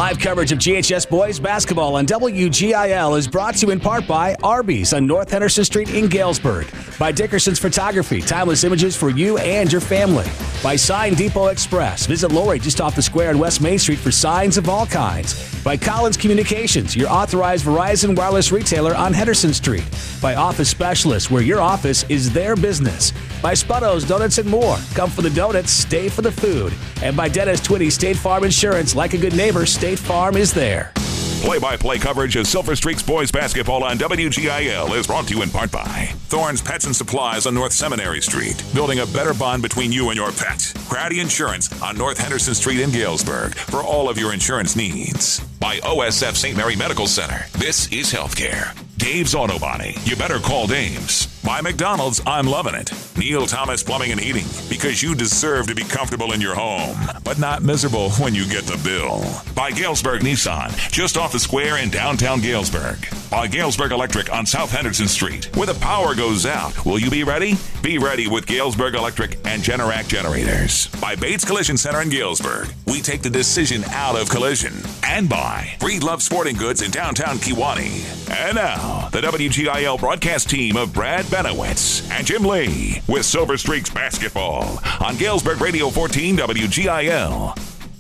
Live coverage of GHS boys basketball on WGIL is brought to you in part by Arby's on North Henderson Street in Galesburg, by Dickerson's Photography, timeless images for you and your family, by Sign Depot Express. Visit Lori just off the square on West Main Street for signs of all kinds, by Collins Communications, your authorized Verizon wireless retailer on Henderson Street, by Office Specialists, where your office is their business, by Sputto's Donuts and More. Come for the donuts, stay for the food. And by Dennis Twitty State Farm Insurance. Like a good neighbor, State Farm is there. Play-by-play coverage of Silver Streaks boys basketball on WGIL is brought to you in part by Thorne's Pets and Supplies on North Seminary Street, building a better bond between you and your pet. Crowdy Insurance on North Henderson Street in Galesburg for all of your insurance needs. By OSF St. Mary Medical Center. This is healthcare. Dave's Auto Body. You better call Dave's. By McDonald's, I'm loving it. Neil Thomas Plumbing and Heating, because you deserve to be comfortable in your home, but not miserable when you get the bill. By Galesburg Nissan, just off the square in downtown Galesburg. By Galesburg Electric on South Henderson Street. Where the power goes out, will you be ready? Be ready with Galesburg Electric and Generac generators. By Bates Collision Center in Galesburg. We take the decision out of collision. And by Breedlove Sporting Goods in downtown Kewanee. And now, the WGIL broadcast team of Brad Benowitz and Jim Lee with Silver Streaks basketball on Galesburg Radio 14 WGIL.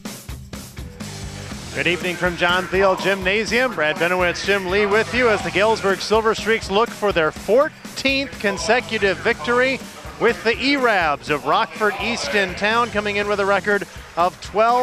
Good evening from John Thiel Gymnasium. Brad Benowitz, Jim Lee with you as the Galesburg Silver Streaks look for their 14th consecutive victory with the E-Rabs of Rockford East in town, coming in with a record of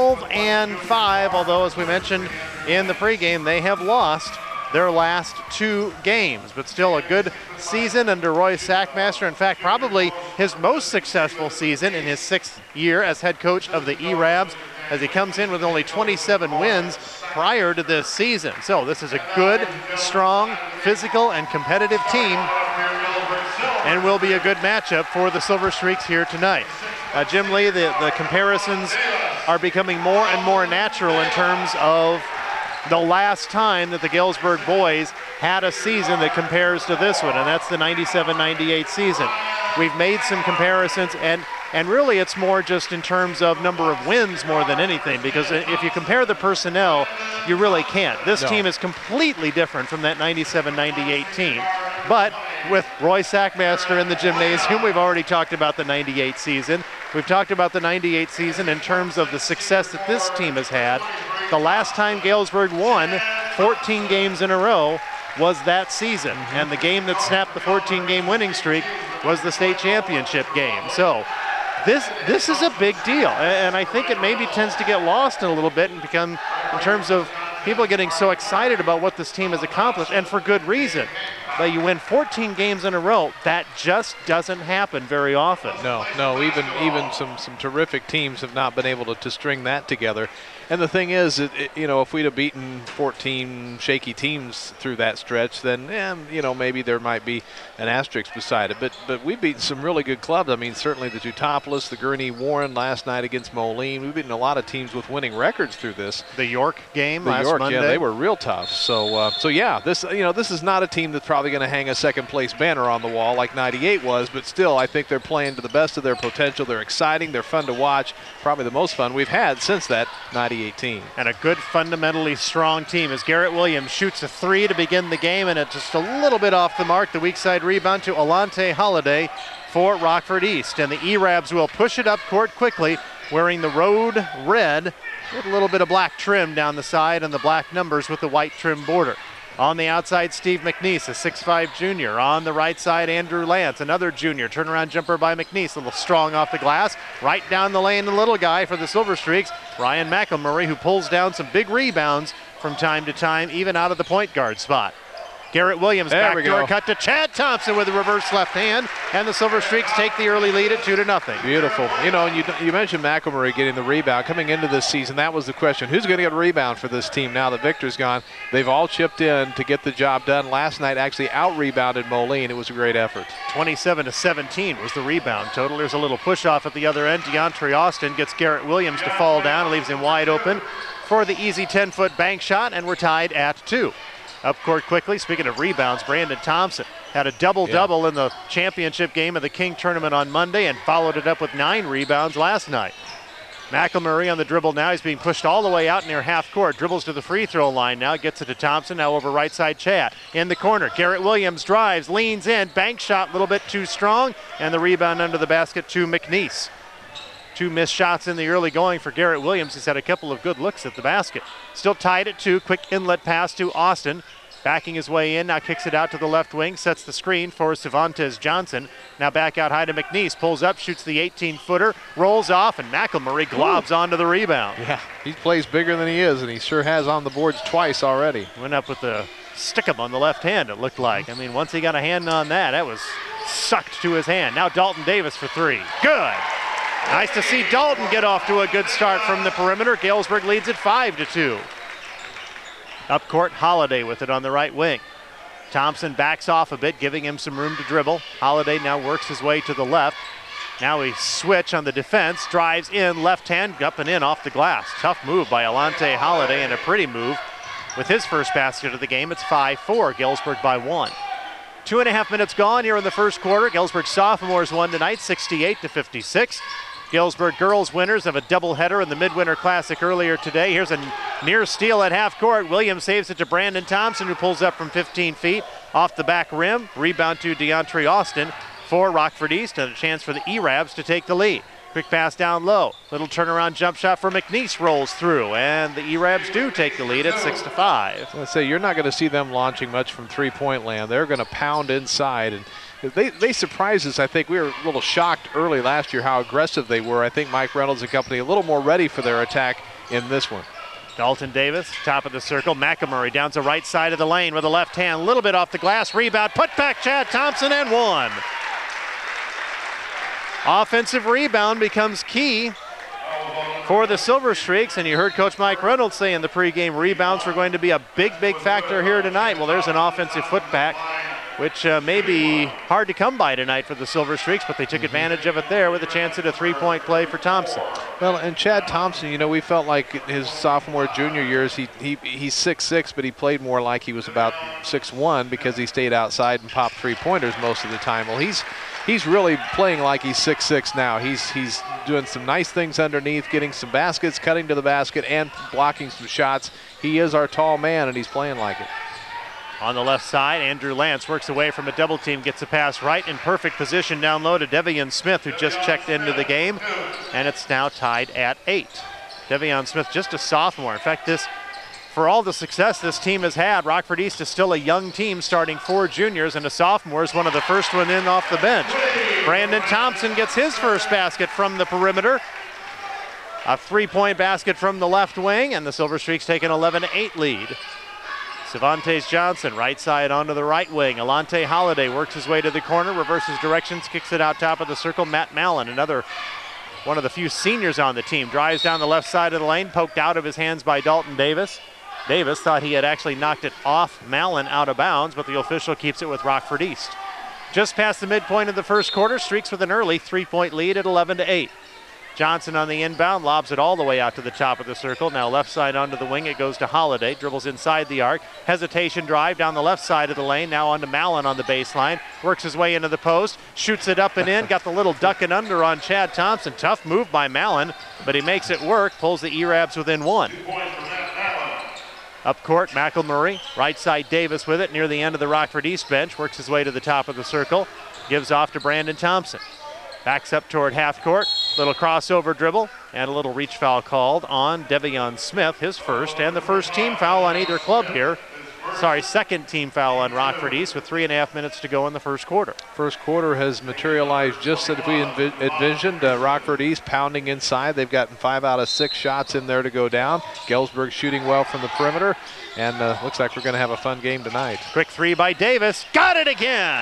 12-5, although as we mentioned in the pregame, they have lost their last 2 games, but still a good season under Roy Sackmaster. In fact, probably his most successful season in his 6th year as head coach of the E-Rabs, as he comes in with only 27 wins prior to this season. So this is a good, strong, physical, and competitive team, and will be a good matchup for the Silver Streaks here tonight. Jim Lee, the comparisons are becoming more and more natural in terms of the last time that the Galesburg boys had a season that compares to this one, and that's the 97-98 season. We've made some comparisons, and really it's more just in terms of number of wins more than anything, because if you compare the personnel, you really can't. This team is completely different from that 97-98 team. But with Roy Sackmaster in the gymnasium, we've already talked about the 98 season. We've talked about the 98 season in terms of the success that this team has had. The last time Galesburg won 14 games in a row was that season, and the game that snapped the 14-game winning streak was the state championship game. So this is a big deal, and I think it maybe tends to get lost in a little bit and become, in terms of people getting so excited about what this team has accomplished, and for good reason. But you win 14 games in a row, that just doesn't happen very often. No, even some terrific teams have not been able to string that together. And the thing is, if we'd have beaten 14 shaky teams through that stretch, then maybe there might be an asterisk beside it. But we've beaten some really good clubs. I mean, certainly the Teutopolis, the Gurney Warren last night against Moline. We've beaten a lot of teams with winning records through this. The York game last Monday. Yeah, they were real tough. So yeah, this is not a team that's probably going to hang a second place banner on the wall like 98 was, but still I think they're playing to the best of their potential. They're exciting, they're fun to watch, probably the most fun we've had since that 98 team. And a good fundamentally strong team as Garrett Williams shoots a 3 to begin the game, and it's just a little bit off the mark. The weak side rebound to Alante Holiday for Rockford East, and the E-Rabs will push it up court quickly, wearing the road red with a little bit of black trim down the side and the black numbers with the white trim border. On the outside, Steve McNeese, a 6'5 junior. On the right side, Andrew Lance, another junior. Turnaround jumper by McNeese, a little strong off the glass. Right down the lane, the little guy for the Silver Streaks, Ryan McElmurray, who pulls down some big rebounds from time to time, even out of the point guard spot. Garrett Williams, backdoor cut to Chad Thompson with a reverse left hand, and the Silver Streaks take the early lead at 2-0. Beautiful. And you mentioned McElmurray getting the rebound. Coming into this season, that was the question. Who's going to get a rebound for this team now that Victor's gone? They've all chipped in to get the job done. Last night actually out-rebounded Moline. It was a great effort. 27-17 was the rebound total. There's a little push-off at the other end. DeAndre Austin gets Garrett Williams to fall down and leaves him wide open for the easy 10-foot bank shot, and we're tied at 2. Up court quickly, speaking of rebounds, Brandon Thompson had a double-double in the championship game of the King Tournament on Monday and followed it up with 9 rebounds last night. McElmurray on the dribble now. He's being pushed all the way out near half court. Dribbles to the free throw line now. Gets it to Thompson. Now over right side Chad. In the corner. Garrett Williams drives, leans in. Bank shot a little bit too strong. And the rebound under the basket to McNeese. 2 missed shots in the early going for Garrett Williams. He's had a couple of good looks at the basket. Still tied at 2. Quick inlet pass to Austin. Backing his way in, now kicks it out to the left wing, sets the screen for Cervantes Johnson. Now back out high to McNeese, pulls up, shoots the 18-footer, rolls off, and McElmurray globs onto the rebound. Yeah, he plays bigger than he is, and he sure has on the boards twice already. Went up with the stick-em on the left hand, it looked like. I mean, once he got a hand on that, that was sucked to his hand. Now Dalton Davis for 3. Good. Nice to see Dalton get off to a good start from the perimeter. Galesburg leads at 5-2. Up court, Holiday with it on the right wing. Thompson backs off a bit, giving him some room to dribble. Holiday now works his way to the left. Now we switch on the defense, drives in, left hand, up and in off the glass. Tough move by Alante Holiday, and a pretty move with his first basket of the game. It's 5-4, Galesburg by 1. 2.5 minutes gone here in the first quarter. Galesburg sophomores won tonight, 68-56. Galesburg girls winners of a doubleheader in the Midwinter Classic earlier today. Here's a near steal at half court. Williams saves it to Brandon Thompson, who pulls up from 15 feet off the back rim. Rebound to DeAndre Austin for Rockford East, and a chance for the E-Rabs to take the lead. Quick pass down low. Little turnaround jump shot for McNeese rolls through, and the E-Rabs do take the lead at 6-5. Let's say you're not going to see them launching much from three-point land. They're going to pound inside, and they surprised us. I think we were a little shocked early last year how aggressive they were. I think Mike Reynolds and company a little more ready for their attack in this one. Dalton Davis, top of the circle. McElmurray down to right side of the lane with a left hand, a little bit off the glass. Rebound, put back Chad Thompson, and 1. Offensive rebound becomes key for the Silver Streaks, and you heard Coach Mike Reynolds say in the pregame rebounds were going to be a big factor here tonight. Well, there's an offensive putback, which may be hard to come by tonight for the Silver Streaks, but they took advantage of it there with a chance at a 3-point play for Thompson. Well, and Chad Thompson, you know, we felt like his sophomore, junior years, he's 6'6", but he played more like he was about 6'1" because he stayed outside and popped three-pointers most of the time. Well, he's really playing like he's 6'6" now. He's doing some nice things underneath, getting some baskets, cutting to the basket, and blocking some shots. He is our tall man, and he's playing like it. On the left side, Andrew Lance works away from a double team, gets a pass right in perfect position down low to Devion Smith, who just checked into the game, and it's now tied at 8. Devion Smith, just a sophomore. In fact, for all the success this team has had, Rockford East is still a young team, starting 4 juniors, and a sophomore is one of the first one in off the bench. Brandon Thompson gets his first basket from the perimeter. A 3-point basket from the left wing, and the Silver Streaks take an 11-8 lead. Cervantes Johnson, right side onto the right wing. Alante Holiday works his way to the corner, reverses directions, kicks it out top of the circle. Matt Mallon, another one of the few seniors on the team, drives down the left side of the lane, poked out of his hands by Dalton Davis. Davis thought he had actually knocked it off Mallon out of bounds, but the official keeps it with Rockford East. Just past the midpoint of the first quarter, Streaks with an early 3-point lead at 11-8. Johnson on the inbound, lobs it all the way out to the top of the circle. Now left side onto the wing, it goes to Holiday, dribbles inside the arc. Hesitation drive down the left side of the lane, now onto Mallon on the baseline. Works his way into the post, shoots it up and in, got the little duck and under on Chad Thompson. Tough move by Mallon, but he makes it work, pulls the E-Rabs within 1. Up court, McElmurray, right side Davis with it near the end of the Rockford East bench, works his way to the top of the circle, gives off to Brandon Thompson. Backs up toward half court, little crossover dribble, and a little reach foul called on Devion Smith, his first, and the first team foul on either club here. Second team foul on Rockford East with 3.5 minutes to go in the first quarter. First quarter has materialized just as we envisioned. Rockford East pounding inside. They've gotten 5 out of 6 shots in there to go down. Galesburg shooting well from the perimeter, and looks like we're going to have a fun game tonight. Quick 3 by Davis. Got it again!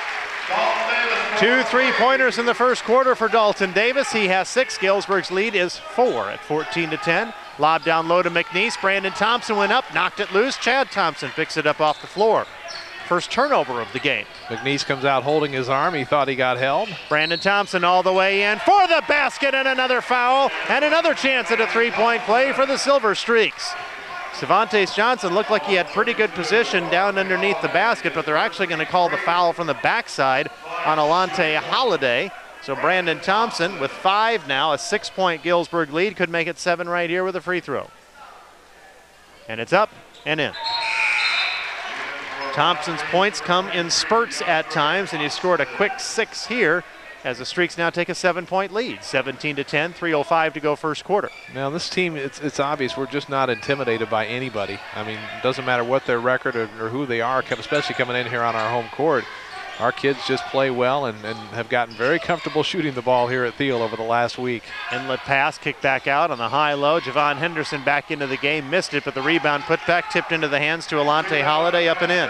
2 3-pointers in the first quarter for Dalton Davis. He has 6. Galesburg's lead is 4 at 14-10. Lob down low to McNeese. Brandon Thompson went up, knocked it loose. Chad Thompson picks it up off the floor. First turnover of the game. McNeese comes out holding his arm. He thought he got held. Brandon Thompson all the way in for the basket, and another foul, and another chance at a 3-point play for the Silver Streaks. Cervantes Johnson looked like he had pretty good position down underneath the basket, but they're actually going to call the foul from the backside on Alante Holiday. So Brandon Thompson with 5 now, a 6-point Galesburg lead, could make it 7 right here with a free throw. And it's up and in. Thompson's points come in spurts at times, and he scored a quick 6 here as the Streaks now take a 7-point lead. 17-10, 3:05 to go first quarter. Now this team, it's obvious we're just not intimidated by anybody. I mean, it doesn't matter what their record or who they are, especially coming in here on our home court. Our kids just play well and have gotten very comfortable shooting the ball here at Thiel over the last week. Inlet pass, kicked back out on the high-low. Javon Henderson back into the game, missed it, but the rebound put back, tipped into the hands to Alante Holiday, up and in.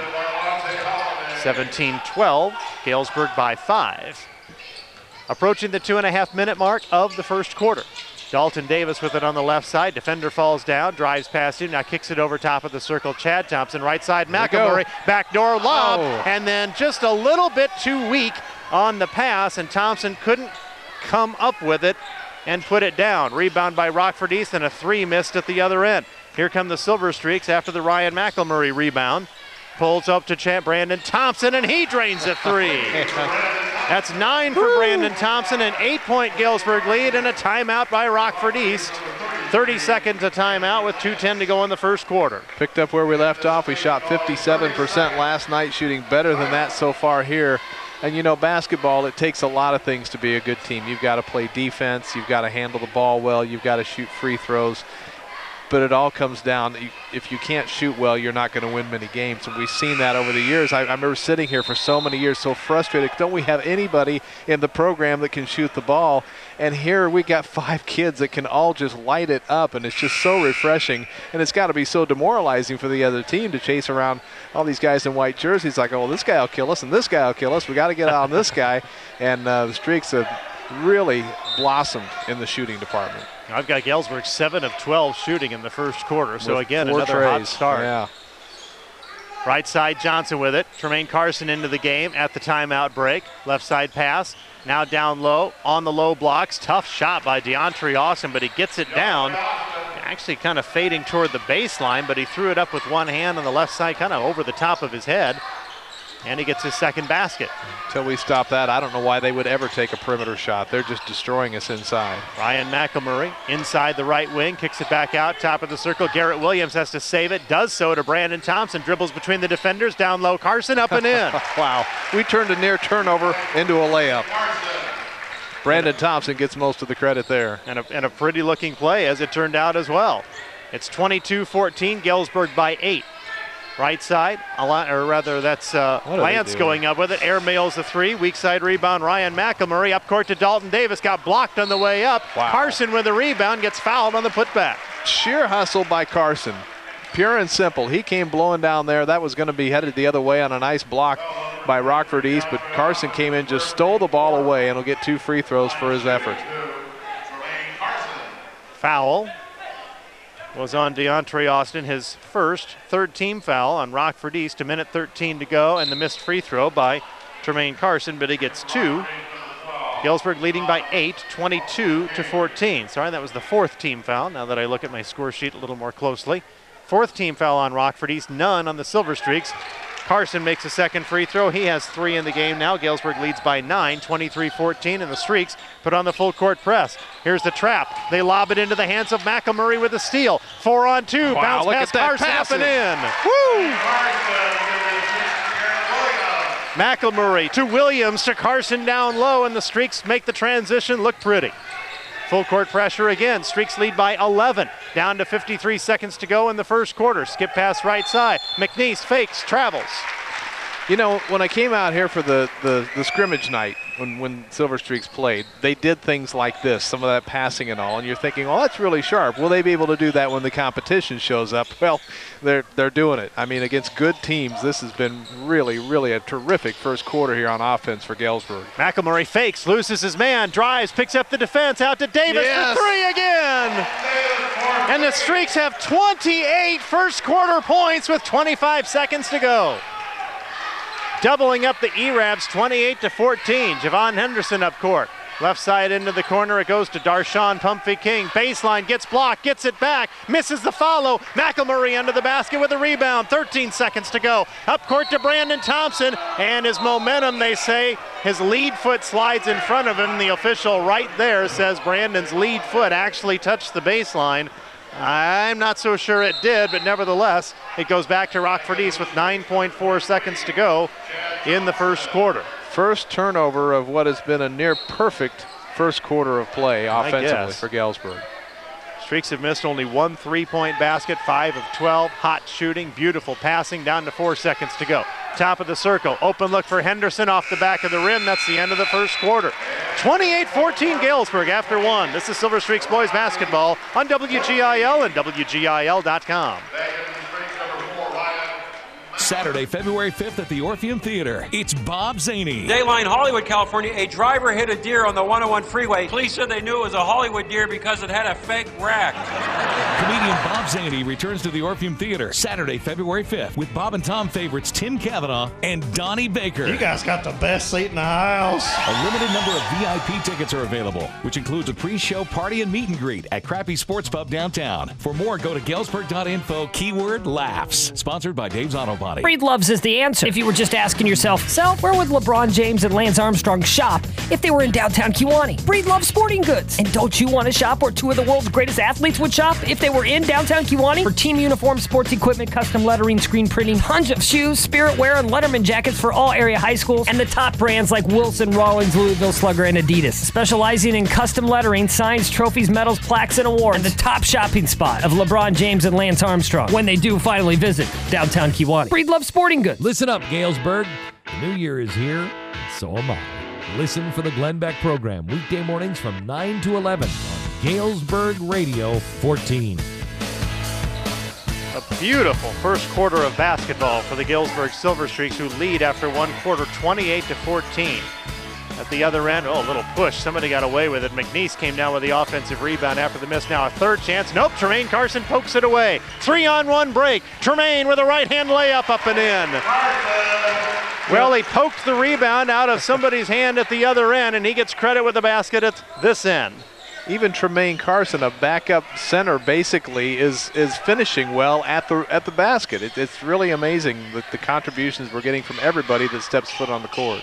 17-12, Galesburg by 5. Approaching the 2.5-minute mark of the first quarter. Dalton Davis with it on the left side. Defender falls down, drives past him, now kicks it over top of the circle. Chad Thompson, right side, McElmurray, backdoor lob, and then just a little bit too weak on the pass, and Thompson couldn't come up with it and put it down. Rebound by Rockford East, and a 3 missed at the other end. Here come the Silver Streaks after the Ryan McElmurray rebound. Pulls up to Brandon Thompson, and he drains a 3. That's 9 for Brandon Thompson, an 8-point Galesburg lead, and a timeout by Rockford East. 30 seconds a timeout with 2:10 to go in the first quarter. Picked up where we left off. We shot 57% last night, shooting better than that so far here. And you know, basketball, it takes a lot of things to be a good team. You've got to play defense, you've got to handle the ball well, you've got to shoot free throws. But it all comes down, if you can't shoot well, you're not going to win many games. And we've seen that over the years. I remember sitting here for so many years so frustrated. Don't we have anybody in the program that can shoot the ball? And here we got 5 kids that can all just light it up, and it's just so refreshing. And it's got to be so demoralizing for the other team to chase around all these guys in white jerseys like, oh, this guy will kill us and this guy will kill us. We got to get out on this guy. And the Streaks have really blossomed in the shooting department. I've got Galesburg 7 of 12 shooting in the first quarter, so with again, 4 another trays. hot start. Yeah. Right side, Johnson with it. Tremaine Carson into the game at the timeout break. Left side pass, now down low, on the low blocks. Tough shot by DeAndre Austin, but he gets it down. Actually kind of fading toward the baseline, but he threw it up with one hand on the left side, kind of over the top of his head. And he gets his second basket. Until we stop that, I don't know why they would ever take a perimeter shot. They're just destroying us inside. Ryan McElmurray inside the right wing, kicks it back out, top of the circle. Garrett Williams has to save it, does so to Brandon Thompson. Dribbles between the defenders, down low, Carson up and in. Wow, we turned a near turnover into a layup. Brandon Thompson gets most of the credit there. And a pretty looking play as it turned out as well. It's 22-14, Galesburg by 8. Right side, or rather that's Lance going up with it. Air mails the 3, weak side rebound, Ryan McElmurray. Up court to Dalton Davis, got blocked on the way up. Wow. Carson with the rebound, gets fouled on the putback. Sheer hustle by Carson, pure and simple. He came blowing down there. That was going to be headed the other way on a nice block by Rockford East, but Carson came in, just stole the ball away, and will get 2 free throws for his effort. Foul was on DeAndre Austin, his first, 3rd team foul on Rockford East. 1:13 to go, and the missed free throw by Tremaine Carson, but he gets 2. Galesburg leading by 8, 22-14. Sorry, that was the 4th team foul, now that I look at my score sheet a little more closely. 4th team foul on Rockford East, none on the Silver Streaks. Carson makes a second free throw. He has 3 in the game now. Galesburg leads by 9, 23-14, and the Streaks put on the full court press. Here's the trap. They lob it into the hands of McElmurray with a steal. 4-on-2, wow, bounce pass, Carson up and in. Woo! McElmurray to Williams to Carson down low, and the Streaks make the transition look pretty. Full court pressure again. Streaks lead by 11. Down to 53 seconds to go in the first quarter. Skip pass right side. McNeese fakes, travels. You know, when I came out here for the scrimmage night, when Silver Streaks played, they did things like this, some of that passing and all, and you're thinking, oh, that's really sharp. Will they be able to do that when the competition shows up? Well, they're doing it. I mean, against good teams, this has been really, really a terrific first quarter here on offense for Galesburg. McElmurray fakes, loses his man, drives, picks up the defense, out to Davis for 3 again. And the Streaks have 28 first quarter points with 25 seconds to go. Doubling up the E-Rabs 28-14. Javon Henderson up court. Left side into the corner, it goes to Darshawn Pumphrey-King. Baseline, gets blocked, gets it back, misses the follow. McElmurray under the basket with a rebound. 13 seconds to go. Up court to Brandon Thompson, and his momentum, they say, his lead foot slides in front of him. The official right there says Brandon's lead foot actually touched the baseline. I'm not so sure it did, but nevertheless, it goes back to Rockford East with 9.4 seconds to go in the first quarter. First turnover of what has been a near perfect first quarter of play offensively for Galesburg. Streaks have missed only one three-point basket, 5 of 12. Hot shooting, beautiful passing, down to 4 seconds to go. Top of the circle, open look for Henderson off the back of the rim. That's the end of the first quarter. 28-14 Galesburg after one. This is Silver Streaks boys basketball on WGIL and WGIL.com. Saturday, February 5th at the Orpheum Theater. It's Bob Zaney. Dayline, Hollywood, California. A driver hit a deer on the 101 freeway. Police said they knew it was a Hollywood deer because it had a fake rack. Comedian Bob Zaney returns to the Orpheum Theater Saturday, February 5th with Bob and Tom favorites Tim Cavanaugh and Donnie Baker. You guys got the best seat in the house. A limited number of VIP tickets are available, which includes a pre-show party and meet and greet at Crappy Sports Pub downtown. For more, go to Galesburg.info, keyword laughs. Sponsored by Dave's Auto Body. Breedloves is the answer. If you were just asking yourself, so where would LeBron James and Lance Armstrong shop if they were in downtown Kewanee? Breedlove Sporting Goods. And don't you want to shop where two of the world's greatest athletes would shop if they were in downtown Kewanee? For team uniforms, sports equipment, custom lettering, screen printing, tons of shoes, Spirit wear, and Letterman jackets for all area high schools, and the top brands like Wilson, Rawlings, Louisville Slugger, and Adidas. Specializing in custom lettering, signs, trophies, medals, plaques, and awards. And the top shopping spot of LeBron James and Lance Armstrong when they do finally visit downtown Kewanee. Breedlove Sporting Goods. Listen up, Galesburg. The new year is here, and so am I. Listen for the Glenn Beck program weekday mornings from 9 to 11 on Galesburg Radio 14. A beautiful first quarter of basketball for the Galesburg Silver Streaks, who lead after one quarter 28-14. At the other end, a little push. Somebody got away with it. McNeese came down with the offensive rebound after the miss. Now a third chance. Nope, Tremaine Carson pokes it away. 3-on-1 break. Tremaine with a right-hand layup up and in. Well, he poked the rebound out of somebody's hand at the other end, and he gets credit with the basket at this end. Even Tremaine Carson, a backup center, basically is finishing well at the basket. It's really amazing the contributions we're getting from everybody that steps foot on the court.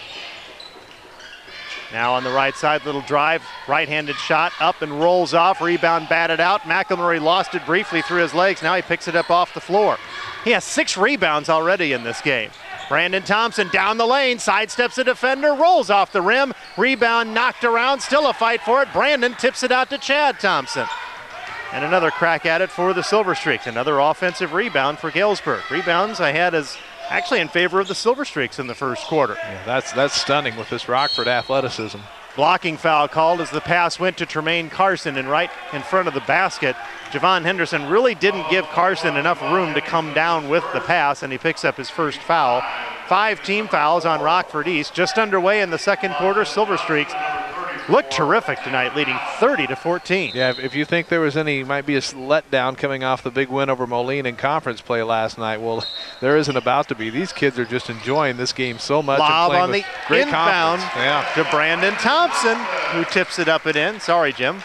Now on the right side, little drive, right-handed shot, up and rolls off, rebound batted out. McElmurray lost it briefly through his legs. Now he picks it up off the floor. He has 6 rebounds already in this game. Brandon Thompson down the lane, sidesteps a defender, rolls off the rim. Rebound knocked around, still a fight for it. Brandon tips it out to Chad Thompson. And another crack at it for the Silver Streaks. Another offensive rebound for Galesburg. Rebounds I had as actually in favor of the Silver Streaks in the first quarter. Yeah, that's stunning with this Rockford athleticism. Blocking foul called as the pass went to Tremaine Carson, and right in front of the basket, Javon Henderson really didn't give Carson enough room to come down with the pass, and he picks up his first foul. 5 team fouls on Rockford East. Just underway in the second quarter. Silver Streaks look terrific tonight, leading 30-14. Yeah, if you think there was might be a letdown coming off the big win over Moline in conference play last night, well, there isn't about to be. These kids are just enjoying this game so much. Lob on the great inbound to Brandon Thompson, who tips it up and in. Sorry, Jim.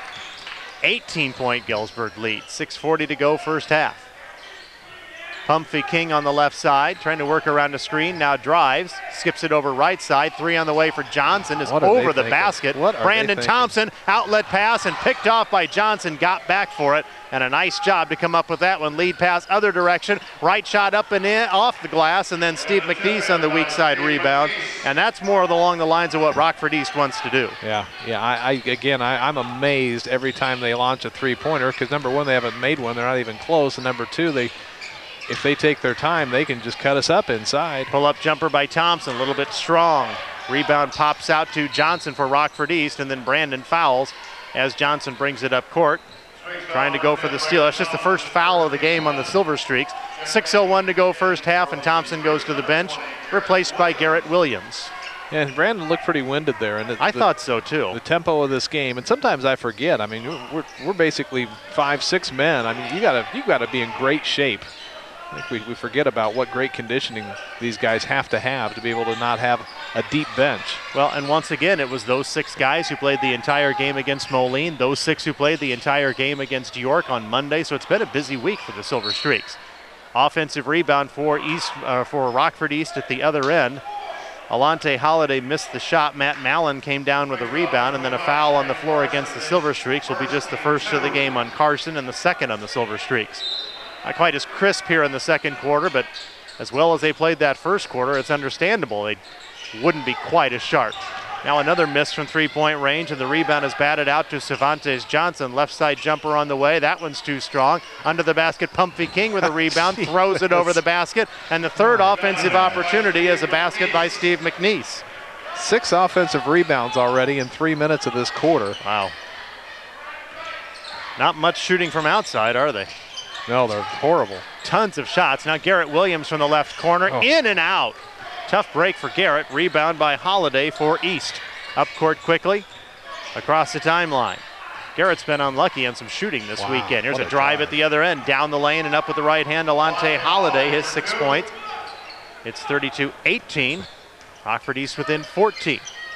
18-point Galesburg lead, 6:40 to go first half. Pumphrey-King on the left side, trying to work around the screen, now drives, skips it over right side, 3 on the way for Johnson, is over the basket. Brandon Thompson, outlet pass, and picked off by Johnson, got back for it, and a nice job to come up with that one. Lead pass, other direction, right shot up and in, off the glass, and then Steve McNeese on the weak side rebound, and that's more along the lines of what Rockford East wants to do. Yeah, I'm amazed every time they launch a three-pointer, because number one, they haven't made one, they're not even close, and number two, if they take their time, they can just cut us up inside. Pull-up jumper by Thompson, a little bit strong. Rebound pops out to Johnson for Rockford East, and then Brandon fouls as Johnson brings it up court. Trying to go for the steal. That's just the first foul of the game on the Silver Streaks. 6:01 to go first half, and Thompson goes to the bench, replaced by Garrett Williams. Yeah, and Brandon looked pretty winded there. And I thought so too. The tempo of this game, and sometimes I forget. I mean, we're basically 5-6 men. I mean, you gotta be in great shape I think we forget about what great conditioning these guys have to be able to not have a deep bench. Well, and once again, it was those 6 guys who played the entire game against Moline, those 6 who played the entire game against York on Monday, so it's been a busy week for the Silver Streaks. Offensive rebound for Rockford East at the other end. Alante Holiday missed the shot. Matt Mallon came down with a rebound, and then a foul on the floor against the Silver Streaks will be just the first of the game on Carson and the second on the Silver Streaks. Not quite as crisp here in the second quarter, but as well as they played that first quarter, it's understandable they wouldn't be quite as sharp. Now another miss from three-point range, and the rebound is batted out to Cervantes Johnson. Left side jumper on the way. That one's too strong. Under the basket, Pumphy King with a rebound, throws it over the basket, and the third offensive opportunity is a basket by Steve McNeese. 6 offensive rebounds already in 3 minutes of this quarter. Wow. Not much shooting from outside, are they? No, they're horrible. Tons of shots. Now Garrett Williams from the left corner, in and out. Tough break for Garrett. Rebound by Holiday for East. Up court quickly, across the timeline. Garrett's been unlucky on some shooting this weekend. Here's a drive at the other end, down the lane and up with the right hand. Alante Holiday, his 6 point. It's 32-18. Rockford East within 14.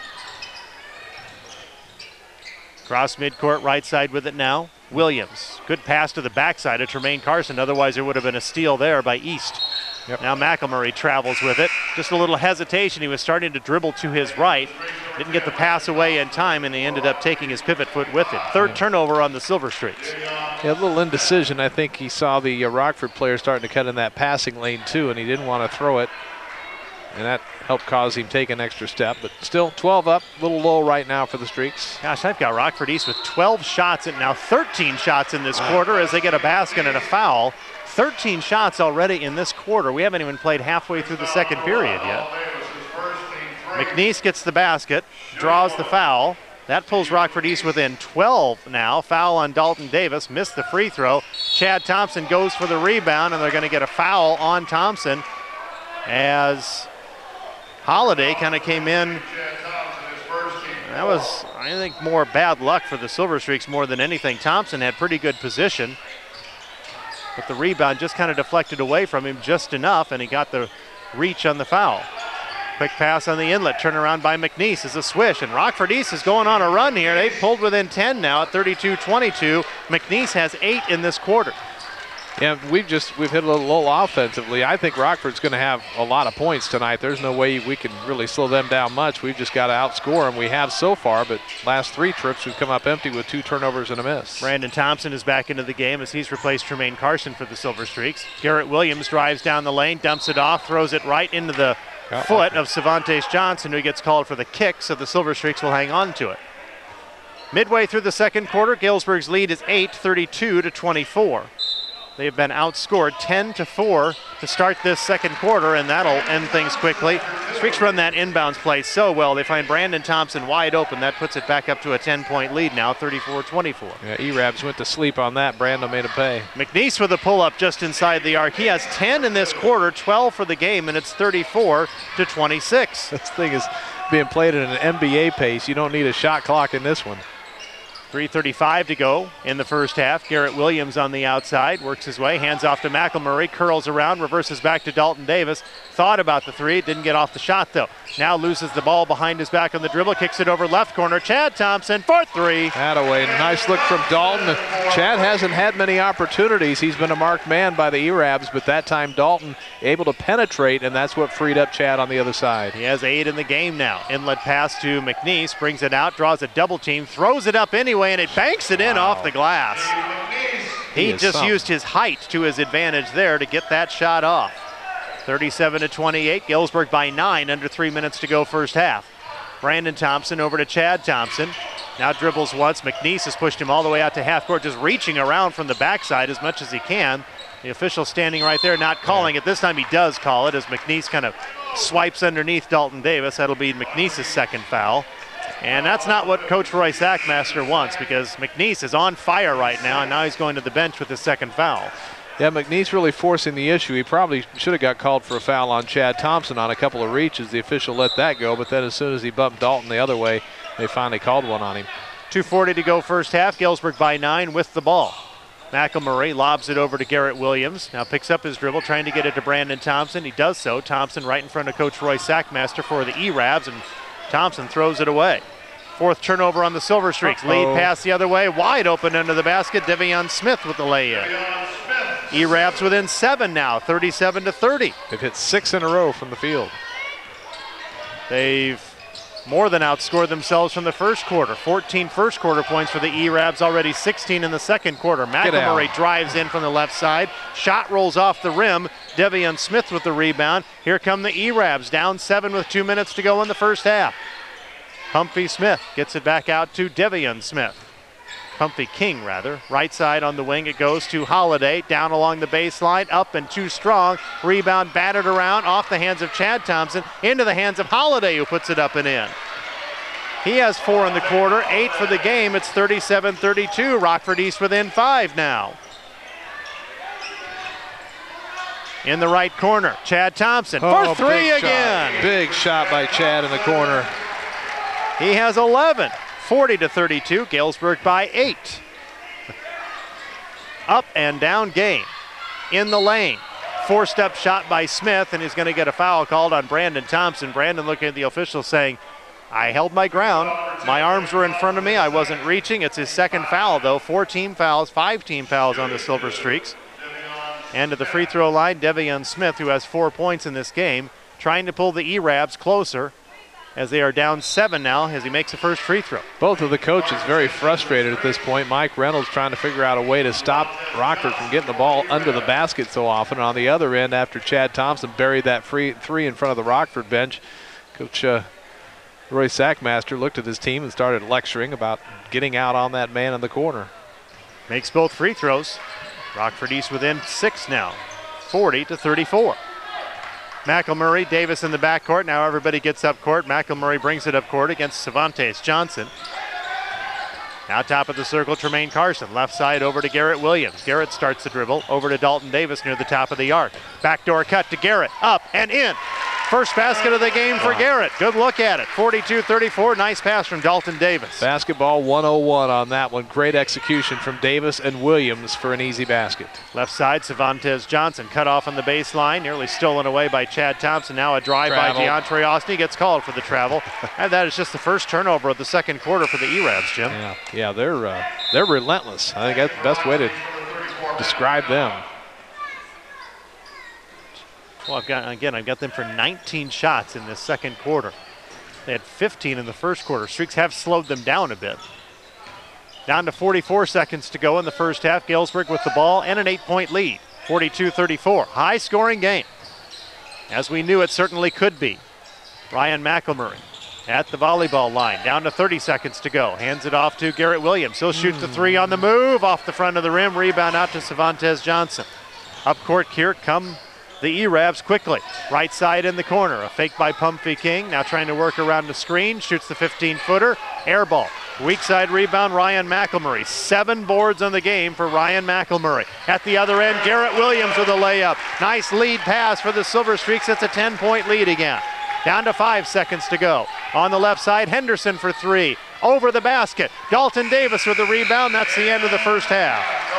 Cross midcourt, right side with it now. Williams, good pass to the backside of Tremaine Carson. Otherwise, there would have been a steal there by East. Yep. Now McElmurray travels with it. Just a little hesitation. He was starting to dribble to his right. Didn't get the pass away in time, and he ended up taking his pivot foot with him. Third turnover on the Silver Streaks. Yeah, a little indecision. I think he saw the Rockford player starting to cut in that passing lane too, and he didn't want to throw it. And that helped cause him take an extra step. But still, 12 up, a little low right now for the Streaks. Gosh, I've got Rockford East with 12 shots and now 13 shots in this quarter as they get a basket and a foul. 13 shots already in this quarter. We haven't even played halfway through the second period yet. McNeese gets the basket, draws the foul. That pulls Rockford East within 12 now. Foul on Dalton Davis, missed the free throw. Chad Thompson goes for the rebound, and they're going to get a foul on Thompson as Holiday kind of came in. That was, I think, more bad luck for the Silver Streaks more than anything. Thompson had pretty good position, but the rebound just kind of deflected away from him just enough, and he got the reach on the foul. Quick pass on the inlet, turnaround by McNeese is a swish, and Rockford East is going on a run here. They've pulled within 10 now at 32-22. McNeese has 8 in this quarter. Yeah, we've hit a little low offensively. I think Rockford's going to have a lot of points tonight. There's no way we can really slow them down much. We've just got to outscore them. We have so far, but last 3 trips we've come up empty with 2 turnovers and a miss. Brandon Thompson is back into the game as he's replaced Tremaine Carson for the Silver Streaks. Garrett Williams drives down the lane, dumps it off, throws it right into the foot of Cervantes Johnson, who gets called for the kick, so the Silver Streaks will hang on to it. Midway through the second quarter, Galesburg's lead is 8, 32-24. They have been outscored 10-4 to start this second quarter, and that'll end things quickly. Streaks run that inbounds play so well. They find Brandon Thompson wide open. That puts it back up to a 10-point lead now, 34-24. Yeah, E-Rabs went to sleep on that. Brandon made a pay. McNeese with a pull-up just inside the arc. He has 10 in this quarter, 12 for the game, and it's 34-26. This thing is being played at an NBA pace. You don't need a shot clock in this one. 3:35 to go in the first half. Garrett Williams on the outside, works his way, hands off to McElmurray, curls around, reverses back to Dalton Davis. Thought about the three, didn't get off the shot though. Now loses the ball behind his back on the dribble, kicks it over left corner. Chad Thompson for 3. Attaway, nice look from Dalton. Chad hasn't had many opportunities. He's been a marked man by the E-Rabs, but that time Dalton able to penetrate, and that's what freed up Chad on the other side. He has 8 in the game now. Inlet pass to McNeese, brings it out, draws a double team, throws it up anyway, and it banks it in off the glass. He just used his height to his advantage there to get that shot off. 37-28, Galesburg by 9, under 3 minutes to go first half. Brandon Thompson over to Chad Thompson. Now dribbles once. McNeese has pushed him all the way out to half court, just reaching around from the backside as much as he can. The official standing right there, not calling it. This time he does call it as McNeese kind of swipes underneath Dalton Davis. That'll be McNeese's second foul. And that's not what Coach Roy Sackmaster wants, because McNeese is on fire right now, and now he's going to the bench with his second foul. Yeah, McNeese really forcing the issue. He probably should have got called for a foul on Chad Thompson on a couple of reaches. The official let that go, but then as soon as he bumped Dalton the other way, they finally called one on him. 2:40 to go first half. Galesburg by 9 with the ball. McElmurray lobs it over to Garrett Williams. Now picks up his dribble, trying to get it to Brandon Thompson. He does so. Thompson right in front of Coach Roy Sackmaster for the E-Rabs, and Thompson throws it away. 4th turnover on the Silver Streaks. Lead pass the other way, wide open under the basket. Devion Smith with the lay-in. E-Rabs within 7 now, 37-30. They've hit 6 in a row from the field. They've more than outscored themselves from the first quarter. 14 first quarter points for the E-Rabs, already 16 in the second quarter. McElmurray drives in from the left side. Shot rolls off the rim. Devion Smith with the rebound. Here come the E-Rabs, down 7 with 2 minutes to go in the first half. Humphrey Smith gets it back out to Devion Smith. Humphrey King, rather. Right side on the wing, it goes to Holiday. Down along the baseline, up and too strong. Rebound battered around, off the hands of Chad Thompson, into the hands of Holiday, who puts it up and in. He has 4 in the quarter, 8 for the game. It's 37-32. Rockford East within 5 now. In the right corner, Chad Thompson for 3 again. Big shot by Chad in the corner. He has 11. 40-32, Galesburg by 8. Up and down game. In the lane. Four-step shot by Smith, and he's going to get a foul called on Brandon Thompson. Brandon looking at the official saying, I held my ground. My arms were in front of me. I wasn't reaching. It's his second foul, though. 4 team fouls, 5 team fouls on the Silver Streaks. And to the free throw line, Devion Smith, who has 4 points in this game, trying to pull the E-Rabs closer, as they are down 7 now as he makes the first free throw. Both of the coaches very frustrated at this point. Mike Reynolds trying to figure out a way to stop Rockford from getting the ball under the basket so often. And on the other end, after Chad Thompson buried that free 3 in front of the Rockford bench, Coach Roy Sackmaster looked at his team and started lecturing about getting out on that man in the corner. Makes both free throws. Rockford East within 6 now, 40-34. McElmurray, Davis in the backcourt. Now everybody gets up court. McElmurray brings it up court against Cervantes Johnson. Now top of the circle, Tremaine Carson. Left side over to Garrett Williams. Garrett starts the dribble over to Dalton Davis near the top of the arc. Backdoor cut to Garrett. Up and in. First basket of the game for Garrett. Good look at it. 42-34. Nice pass from Dalton Davis. Basketball 101 on that one. Great execution from Davis and Williams for an easy basket. Left side, Cervantes Johnson cut off on the baseline. Nearly stolen away by Chad Thompson. Now a drive by DeAndre Austin. He gets called for the travel. And that is just the first turnover of the second quarter for the E-Rabs, Jim. Yeah, they're relentless. I think that's the best way to describe them. Well, I've got them for 19 shots in this second quarter. They had 15 in the first quarter. Streaks have slowed them down a bit. Down to 44 seconds to go in the first half. Galesburg with the ball and an 8-point lead, 42-34. High-scoring game, as we knew it certainly could be. Ryan McElmurray at the volleyball line, down to 30 seconds to go. Hands it off to Garrett Williams. He'll shoot the 3 on the move, off the front of the rim. Rebound out to Cervantes Johnson. Up court here come the E-Rabs quickly. Right side in the corner. A fake by Pumphrey King. Now trying to work around the screen. Shoots the 15-footer. Air ball. Weak side rebound, Ryan McElmurray. 7 boards on the game for Ryan McElmurray. At the other end, Garrett Williams with a layup. Nice lead pass for the Silver Streaks. It's a 10-point lead again. Down to 5 seconds to go. On the left side, Henderson for 3. Over the basket. Dalton Davis with the rebound. That's the end of the first half.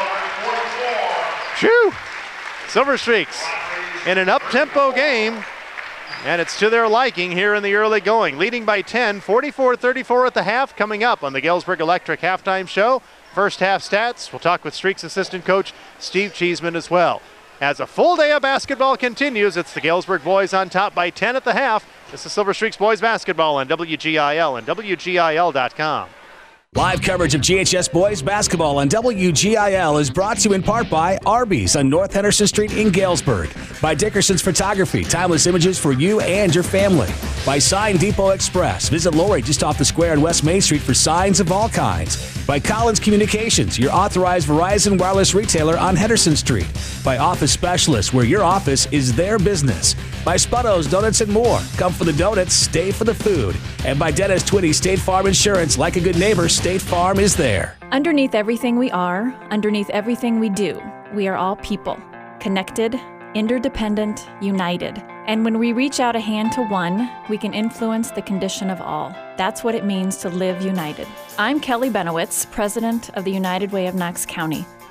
Phew! Silver Streaks in an up-tempo game, and it's to their liking here in the early going. Leading by 10, 44-34 at the half. Coming up on the Galesburg Electric Halftime Show. First half stats. We'll talk with Streaks assistant coach Steve Cheeseman as well. As a full day of basketball continues, it's the Galesburg boys on top by 10 at the half. This is Silver Streaks boys basketball on WGIL and WGIL.com. Live coverage of GHS boys basketball on WGIL is brought to you in part by Arby's on North Henderson Street in Galesburg, by Dickerson's Photography, timeless images for you and your family, by Sign Depot Express. Visit Lori just off the square on West Main Street for signs of all kinds, by Collins Communications, your authorized Verizon wireless retailer on Henderson Street, by Office Specialists, where your office is their business, by Sputto's Donuts and More. Come for the donuts, stay for the food. And by Dennis Twitty State Farm Insurance. Like a good neighbor, State Farm is there. Underneath everything we are, underneath everything we do, we are all people, connected, interdependent, united. And when we reach out a hand to one, we can influence the condition of all. That's what it means to live united. I'm Kelly Benowitz, president of the United Way of Knox County.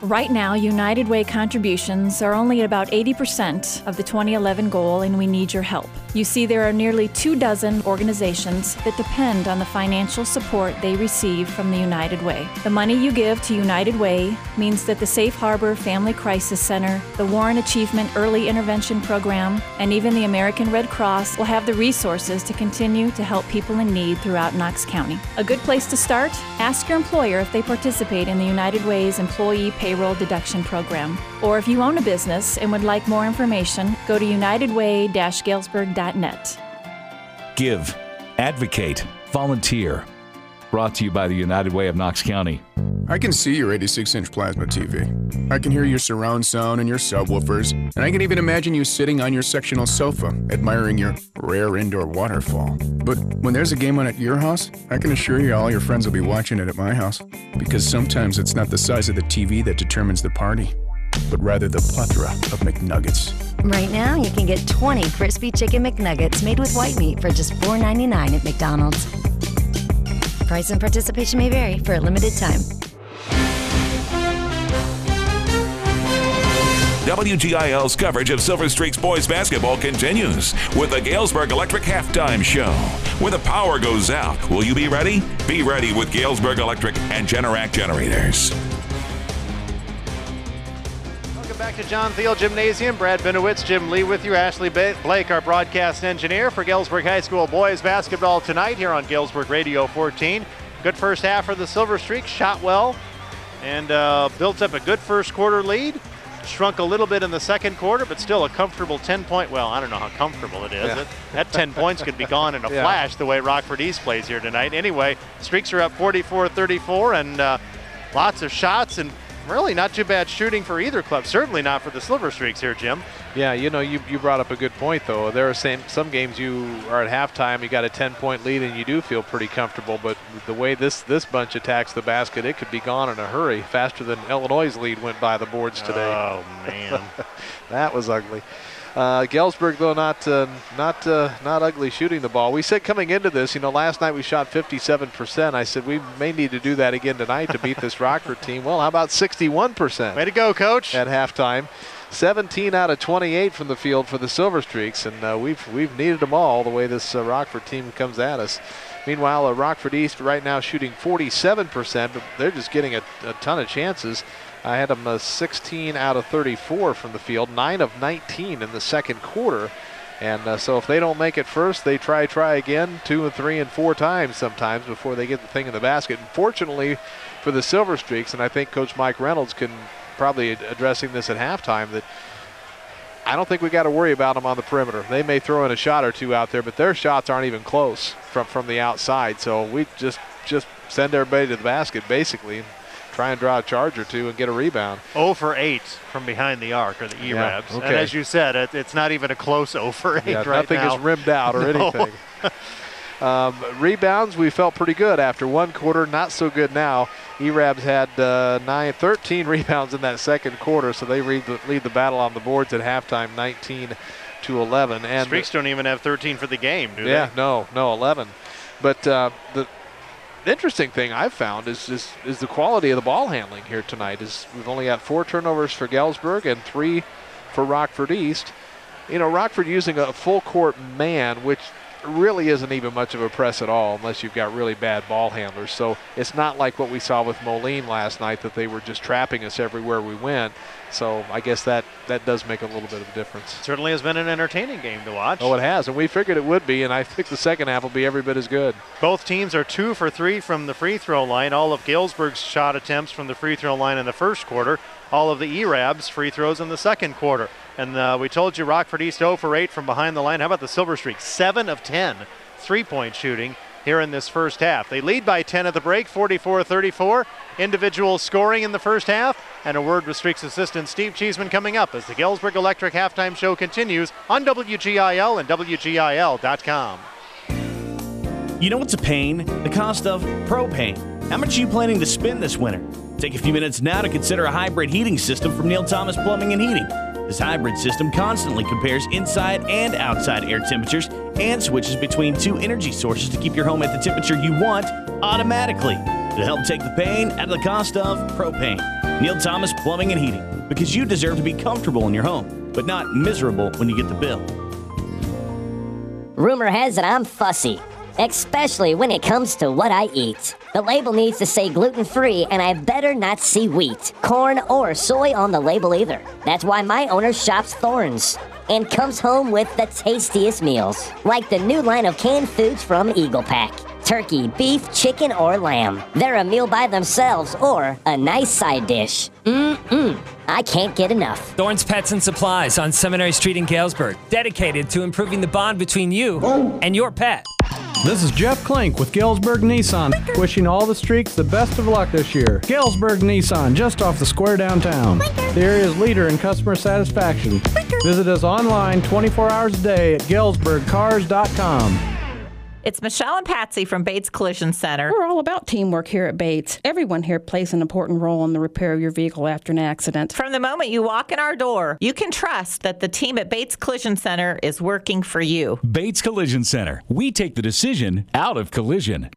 Right now, United Way contributions are only at about 80% of the 2011 goal, and we need your help. You see, there are nearly 24 organizations that depend on the financial support they receive from the United Way. The money you give to United Way means that the Safe Harbor Family Crisis Center, the Warren Achievement Early Intervention Program, and even the American Red Cross will have the resources to continue to help people in need throughout Knox County. A good place to start? Ask your employer if they participate in the United Way's Employee Payroll Deduction Program. Or if you own a business and would like more information, go to unitedway-galesburg.net. Give, advocate, volunteer. Brought to you by the United Way of Knox County. I can see your 86-inch plasma TV. I can hear your surround sound and your subwoofers, and I can even imagine you sitting on your sectional sofa, admiring your rare indoor waterfall. But when there's a game on at your house, I can assure you all your friends will be watching it at my house. Because sometimes it's not the size of the TV that determines the party, but rather the plethora of McNuggets. Right now, you can get 20 crispy chicken McNuggets made with white meat for just $4.99 at McDonald's. Price and participation may vary for a limited time. WGIL's coverage of Silver Streaks boys basketball continues with the Galesburg Electric Halftime Show. When the power goes out, will you be ready? Be ready with Galesburg Electric and Generac Generators. Back to John Thiel Gymnasium. Brad Benowitz, Jim Lee with you. Ashley Blake, our broadcast engineer for Galesburg High School boys basketball tonight here on Galesburg Radio 14. Good first half for the Silver Streaks. Shot well and built up a good first quarter lead. Shrunk a little bit in the second quarter, but still a comfortable 10-point. Well, I don't know how comfortable it is. Yeah. That 10 points could be gone in a flash the way Rockford East plays here tonight. Anyway, Streaks are up 44-34 and lots of shots and really not too bad shooting for either club. Certainly not for the Silver Streaks here, Jim. Yeah, you know, you brought up a good point, though. There are some games you are at halftime, you got a 10-point lead, and you do feel pretty comfortable. But the way this bunch attacks the basket, it could be gone in a hurry, faster than Illinois' lead went by the boards today. Oh, man. That was ugly. Galesburg, though, not ugly shooting the ball. We said coming into this, you know, last night we shot 57%. I said we may need to do that again tonight to beat this Rockford team. Well, how about 61%? Way to go, Coach. At halftime. 17 out of 28 from the field for the Silver Streaks, and we've needed them all the way this Rockford team comes at us. Meanwhile, Rockford East right now shooting 47%, but they're just getting a ton of chances. I had them 16 out of 34 from the field, 9 of 19 in the second quarter. And so if they don't make it first, they try again 2 and 3 and 4 times sometimes before they get the thing in the basket. And fortunately for the Silver Streaks, and I think Coach Mike Reynolds can probably addressing this at halftime, that I don't think we got to worry about them on the perimeter. They may throw in a shot or two out there, but their shots aren't even close from the outside. So we just send everybody to the basket basically. Try and draw a charge or two and get a rebound. 0 for 8 from behind the arc are the ERABs. Yeah, okay. And as you said, it's not even a close 0 for 8 right nothing now. Nothing is rimmed out or anything. Rebounds, we felt pretty good after one quarter. Not so good now. ERABs had 13 rebounds in that second quarter, so they lead the battle on the boards at halftime, 19-11. And Streaks don't even have 13 for the game, do they? Yeah, no, 11. But the interesting thing I've found is the quality of the ball handling here tonight. We've only got 4 turnovers for Galesburg and 3 for Rockford East. You know, Rockford using a full court man, which really isn't even much of a press at all unless you've got really bad ball handlers. So it's not like what we saw with Moline last night, that they were just trapping us everywhere we went. So I guess that does make a little bit of a difference. Certainly has been an entertaining game to watch. Oh, it has, and we figured it would be, and I think the second half will be every bit as good. Both teams are 2 for 3 from the free throw line. All of Galesburg's shot attempts from the free throw line in the first quarter. All of the ERABs free throws in the second quarter. And we told you Rockford East 0 for 8 from behind the line. How about the Silver Streaks? 7 of 10 3-point shooting here in this first half. They lead by 10 at the break, 44-34. Individual scoring in the first half. And a word with Streaks assistant Steve Cheeseman coming up as the Galesburg Electric halftime show continues on WGIL and WGIL.com. You know what's a pain? The cost of propane. How much are you planning to spend this winter? Take a few minutes now to consider a hybrid heating system from Neil Thomas Plumbing and Heating. This hybrid system constantly compares inside and outside air temperatures and switches between 2 energy sources to keep your home at the temperature you want automatically. To help take the pain out of the cost of propane. Neil Thomas Plumbing and Heating, because you deserve to be comfortable in your home, but not miserable when you get the bill. Rumor has it I'm fussy, especially when it comes to what I eat. The label needs to say gluten-free, and I better not see wheat, corn, or soy on the label either. That's why my owner shops Thorns and comes home with the tastiest meals, like the new line of canned foods from Eagle Pack. Turkey, beef, chicken, or lamb. They're a meal by themselves or a nice side dish. I can't get enough. Thorns Pets and Supplies on Seminary Street in Galesburg, dedicated to improving the bond between you and your pet. This is Jeff Klink with Galesburg Nissan, wishing all the streaks the best of luck this year. Galesburg Nissan, just off the square downtown. The area's leader in customer satisfaction. Visit us online 24 hours a day at galesburgcars.com. It's Michelle and Patsy from Bates Collision Center. We're all about teamwork here at Bates. Everyone here plays an important role in the repair of your vehicle after an accident. From the moment you walk in our door, you can trust that the team at Bates Collision Center is working for you. Bates Collision Center. We take the decision out of collision.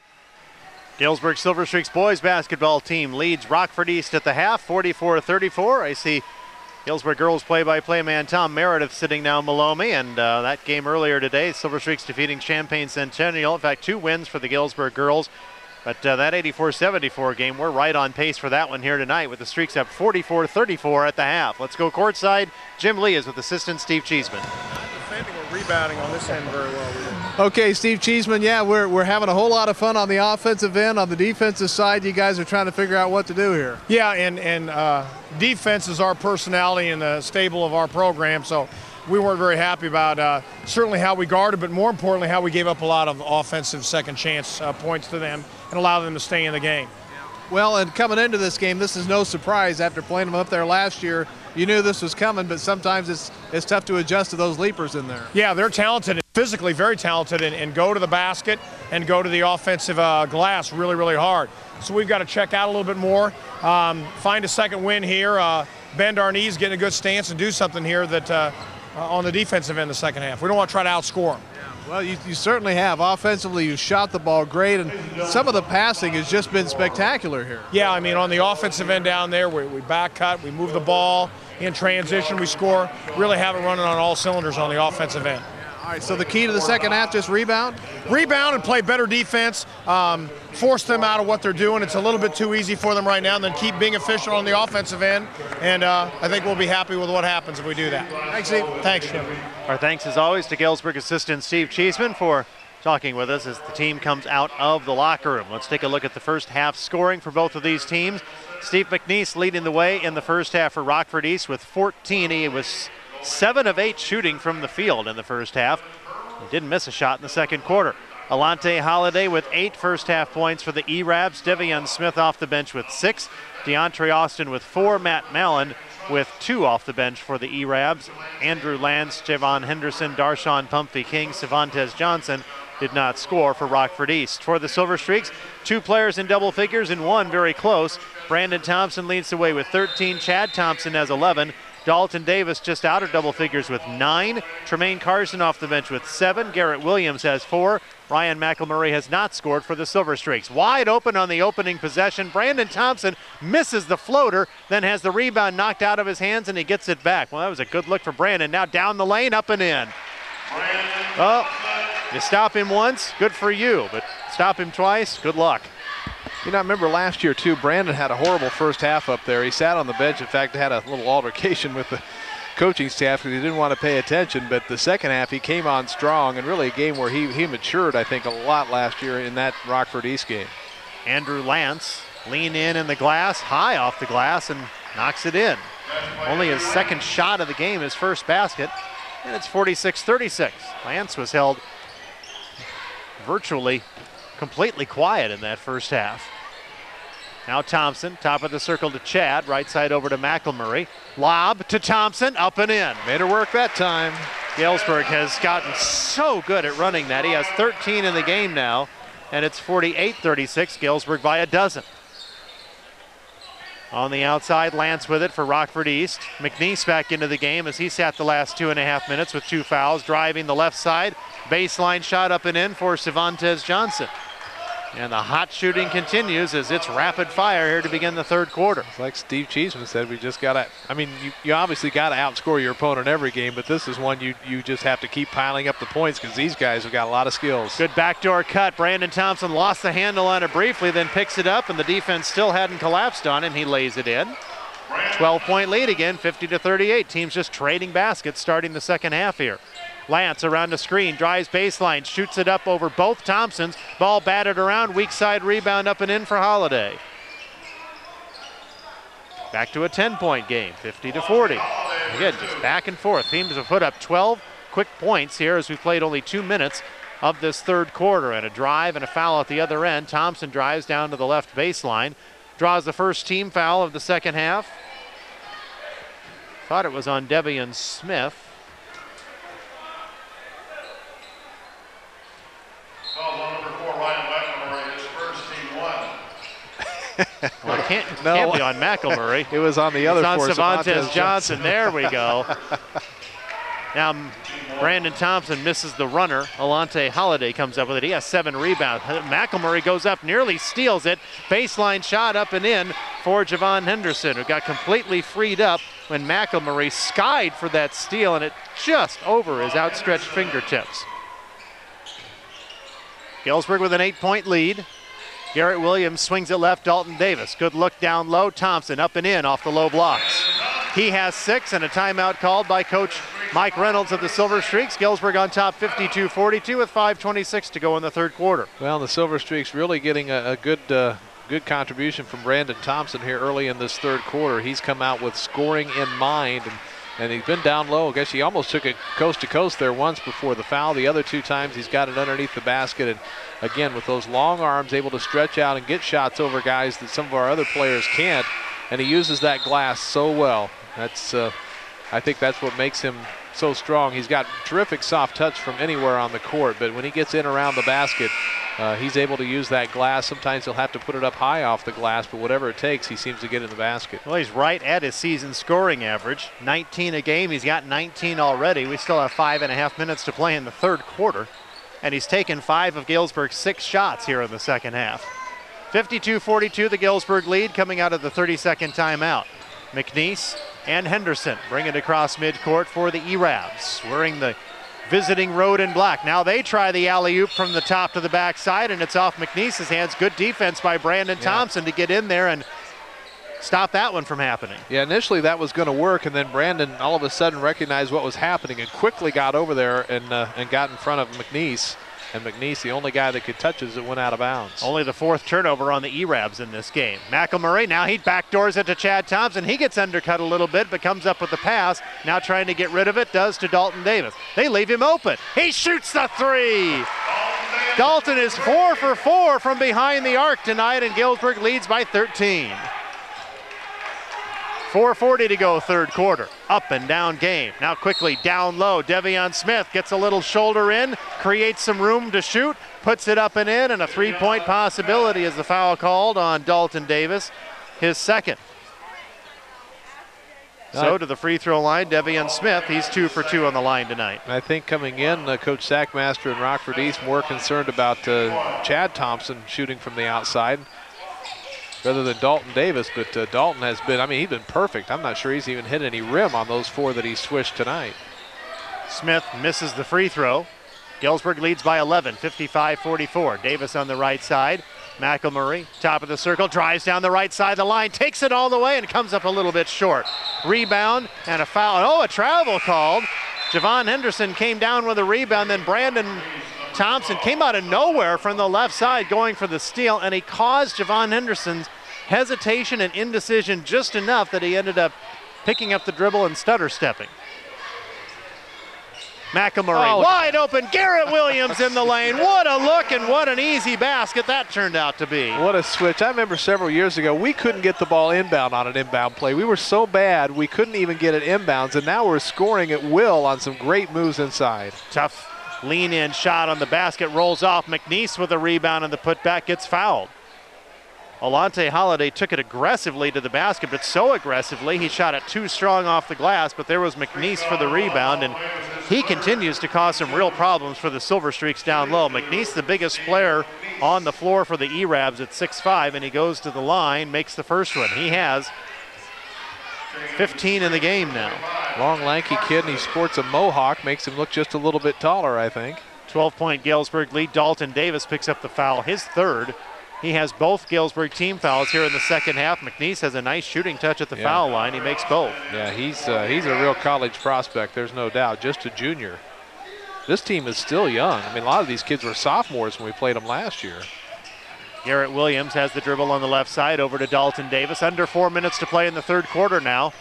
Galesburg Silver Streaks boys basketball team leads Rockford East at the half, 44-34. I see Galesburg girls play-by-play man Tom Meredith sitting now in Malomie, and that game earlier today, Silver Streaks defeating Champaign Centennial. In fact, 2 wins for the Galesburg girls. But that 84-74 game, we're right on pace for that one here tonight with the Streaks up 44-34 at the half. Let's go courtside. Jim Lee is with assistant Steve Cheeseman. Defending or rebounding on this end very well. Okay, Steve Cheeseman, yeah, we're having a whole lot of fun on the offensive end. On the defensive side, you guys are trying to figure out what to do here. Yeah, and defense is our personality and the stable of our program, so we weren't very happy about certainly how we guarded, but more importantly, how we gave up a lot of offensive second chance points to them and allowed them to stay in the game. Well, and coming into this game, this is no surprise. After playing them up there last year, you knew this was coming, but sometimes it's tough to adjust to those leapers in there. Yeah, they're talented, physically very talented, and go to the basket and go to the offensive glass really, really hard. So we've got to check out a little bit more, find a second win here, bend our knees, get in a good stance, and do something here that on the defensive end the second half. We don't want to try to outscore them. Well, you certainly have. Offensively, you shot the ball great, and some of the passing has just been spectacular here. Yeah, I mean, on the offensive end down there, we back cut, we move the ball, in transition, we score. Really have it running on all cylinders on the offensive end. All right, so the key to the second half, just rebound? Rebound and play better defense, force them out of what they're doing. It's a little bit too easy for them right now, and then keep being efficient on the offensive end, and I think we'll be happy with what happens if we do that. Thanks, Steve. Thanks, Jim. Our thanks, as always, to Galesburg assistant Steve Cheeseman for talking with us as the team comes out of the locker room. Let's take a look at the first half scoring for both of these teams. Steve McNeese leading the way in the first half for Rockford East with 14. He was 7 of 8 shooting from the field in the first half. He didn't miss a shot in the second quarter. Alante Holiday with 8 first half points for the E-Rabs. Devion Smith off the bench with 6. DeAndre Austin with 4. Matt Mallon with 2 off the bench for the E-Rabs. Andrew Lance, Javon Henderson, Darshawn Pumphrey King, Cervantes Johnson did not score for Rockford East. For the Silver Streaks, 2 players in double figures and 1 very close. Brandon Thompson leads the way with 13. Chad Thompson has 11. Dalton Davis just out of double figures with 9. Tremaine Carson off the bench with 7. Garrett Williams has 4. Ryan McElmurray has not scored for the Silver Streaks. Wide open on the opening possession. Brandon Thompson misses the floater, then has the rebound knocked out of his hands, and he gets it back. Well, that was a good look for Brandon. Now down the lane, up and in. Oh, you stop him once, good for you, but stop him twice, good luck. You know, I remember last year, too, Brandon had a horrible first half up there. He sat on the bench. In fact, had a little altercation with the coaching staff because he didn't want to pay attention. But the second half, he came on strong, and really a game where he matured, I think, a lot last year in that Rockford East game. Andrew Lance lean in the glass, high off the glass, and knocks it in. Only his second shot of the game, his first basket, and it's 46-36. Lance was held virtually completely quiet in that first half. Now Thompson, top of the circle to Chad, right side over to McElmurray. Lob to Thompson, up and in. Made her work that time. Galesburg has gotten so good at running that. He has 13 in the game now, and it's 48-36, Galesburg by a dozen. On the outside, Lance with it for Rockford East. McNeese back into the game as he sat the last 2.5 minutes with 2 fouls, driving the left side. Baseline shot up and in for Cervantes Johnson. And the hot shooting continues as it's rapid fire here to begin the third quarter. Like Steve Cheeseman said, we just got to, I mean, you obviously got to outscore your opponent every game, but this is one you just have to keep piling up the points because these guys have got a lot of skills. Good backdoor cut. Brandon Thompson lost the handle on it briefly, then picks it up, and the defense still hadn't collapsed on him. He lays it in. 12-point lead again, 50-38. Teams just trading baskets starting the second half here. Lance around the screen, drives baseline, shoots it up over both Thompsons. Ball batted around, weak side rebound up and in for Holiday. Back to a 10-point game, 50-40. Again, just back and forth. Teams have put up 12 quick points here as we played only 2 minutes of this third quarter. And a drive and a foul at the other end. Thompson drives down to the left baseline, draws the first team foul of the second half. Thought it was on Devian Smith. Well, it can't be on McElmurray. It was on the other four. It's on Cervantes Johnson. There we go. Now, Brandon Thompson misses the runner. Alante Holiday comes up with it. He has 7 rebounds. McElmurray goes up, nearly steals it. Baseline shot up and in for Javon Henderson, who got completely freed up when McElmurray skied for that steal, and it just over his outstretched fingertips. Galesburg with an 8-point lead. Garrett Williams swings it left, Dalton Davis. Good look down low, Thompson up and in off the low blocks. He has 6 and a timeout called by Coach Mike Reynolds of the Silver Streaks. Galesburg on top 52-42 with 5:26 to go in the third quarter. Well, the Silver Streaks really getting a good contribution from Brandon Thompson here early in this third quarter. He's come out with scoring in mind, and he's been down low. I guess he almost took it coast to coast there once before the foul. The other 2 times he's got it underneath the basket, and again with those long arms able to stretch out and get shots over guys that some of our other players can't, and he uses that glass so well. That's I think that's what makes him so strong. He's got terrific soft touch from anywhere on the court, but when he gets in around the basket, he's able to use that glass. Sometimes he'll have to put it up high off the glass, but whatever it takes, he seems to get in the basket. Well, he's right at his season scoring average. 19 a game. He's got 19 already. We still have 5.5 minutes to play in the third quarter, and he's taken 5 of Galesburg's 6 shots here in the second half. 52-42, the Galesburg lead coming out of the 30-second timeout. McNeese and Henderson bring it across midcourt for the E-Rabs, wearing the visiting road in black. Now they try the alley-oop from the top to the backside, and it's off McNeese's hands. Good defense by Brandon Thompson to get in there and stop that one from happening. Yeah, initially that was going to work, and then Brandon all of a sudden recognized what was happening and quickly got over there and got in front of McNeese. And McNeese, the only guy that could touch it, went out of bounds. Only the 4th turnover on the E-Rabs in this game. McElmurray, now he backdoors it to Chad Thompson. He gets undercut a little bit, but comes up with the pass. Now trying to get rid of it, does to Dalton Davis. They leave him open. He shoots the 3. Dalton is 4 for 4 from behind the arc tonight, and Galesburg leads by 13. 4:40 to go, third quarter. Up and down game. Now quickly down low. Devion Smith gets a little shoulder in, creates some room to shoot, puts it up and in, and a 3-point possibility as the foul called on Dalton Davis, his 2nd. So to the free throw line, Devion Smith. He's 2 for 2 on the line tonight. I think coming in, Coach Sackmaster and Rockford East more concerned about Chad Thompson shooting from the outside rather than Dalton Davis, but Dalton has been, I mean, he's been perfect. I'm not sure he's even hit any rim on those 4 that he swished tonight. Smith misses the free throw. Galesburg leads by 11, 55-44. Davis on the right side. McElmurray, top of the circle, drives down the right side of the line, takes it all the way and comes up a little bit short. Rebound and a foul. Oh, a travel called. Javon Henderson came down with a rebound, then Brandon Thompson came out of nowhere from the left side going for the steal, and he caused Javon Henderson's hesitation and indecision just enough that he ended up picking up the dribble and stutter stepping. McElmurray wide open, Garrett Williams in the lane. What a look and what an easy basket that turned out to be. What a switch. I remember several years ago, we couldn't get the ball inbound on an inbound play. We were so bad, we couldn't even get it inbounds, and now we're scoring at will on some great moves inside. Tough lean-in shot on the basket, rolls off. McNeese with a rebound, and the putback gets fouled. Alante Holiday took it aggressively to the basket, but so aggressively he shot it too strong off the glass, but there was McNeese for the rebound, and he continues to cause some real problems for the Silver Streaks down low. McNeese, the biggest player on the floor for the E-Rabs at 6'5", and he goes to the line, makes the first one. He has 15 in the game now. Long, lanky kid, and he sports a mohawk, makes him look just a little bit taller, I think. 12-point Galesburg lead. Dalton Davis picks up the foul, his third. He has both Galesburg team fouls here in the second half. McNeese has a nice shooting touch at the foul line. He makes both. Yeah, he's a real college prospect, there's no doubt, just a junior. This team is still young. I mean, a lot of these kids were sophomores when we played them last year. Garrett Williams has the dribble on the left side over to Dalton Davis. Under 4 minutes to play in the third quarter now.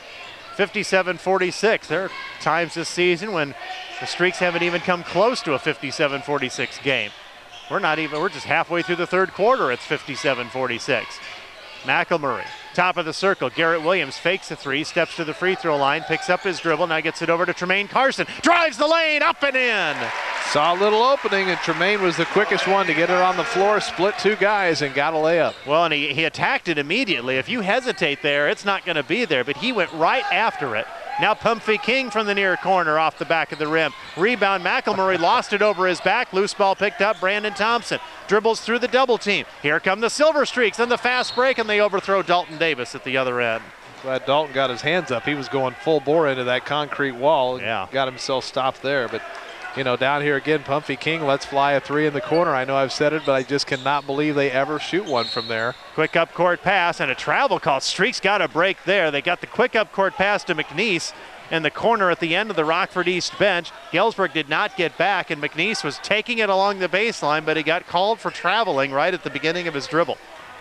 57-46. There are times this season when the Streaks haven't even come close to a 57-46 game. We're just halfway through the third quarter. It's 57-46. McElmurray, top of the circle. Garrett Williams fakes a three, steps to the free throw line, picks up his dribble, now gets it over to Tremaine Carson. Drives the lane, up and in. Saw a little opening, and Tremaine was the quickest one to get it on the floor, split two guys, and got a layup. Well, and he attacked it immediately. If you hesitate there, it's not going to be there, but he went right after it. Now Pumphrey King from the near corner off the back of the rim. Rebound, McElmurray lost it over his back. Loose ball picked up, Brandon Thompson. Dribbles through the double team. Here come the Silver Streaks and the fast break, and they overthrow Dalton Davis at the other end. Glad Dalton got his hands up. He was going full bore into that concrete wall. Yeah. Got himself stopped there, but you know, down here again, Pumphrey King lets fly a three in the corner. I know I've said it, but I just cannot believe they ever shoot one from there. Quick up court pass and a travel call. Streaks got a break there. They got the quick up court pass to McNeese in the corner at the end of the Rockford East bench. Galesburg did not get back, and McNeese was taking it along the baseline, but he got called for traveling right at the beginning of his dribble.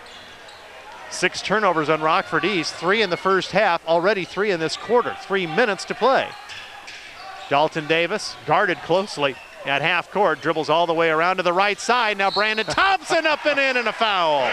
6 turnovers on Rockford East, 3 in the first half, already 3 in this quarter. 3 minutes to play. Dalton Davis guarded closely at half court, dribbles all the way around to the right side. Now Brandon Thompson up and in, and a foul.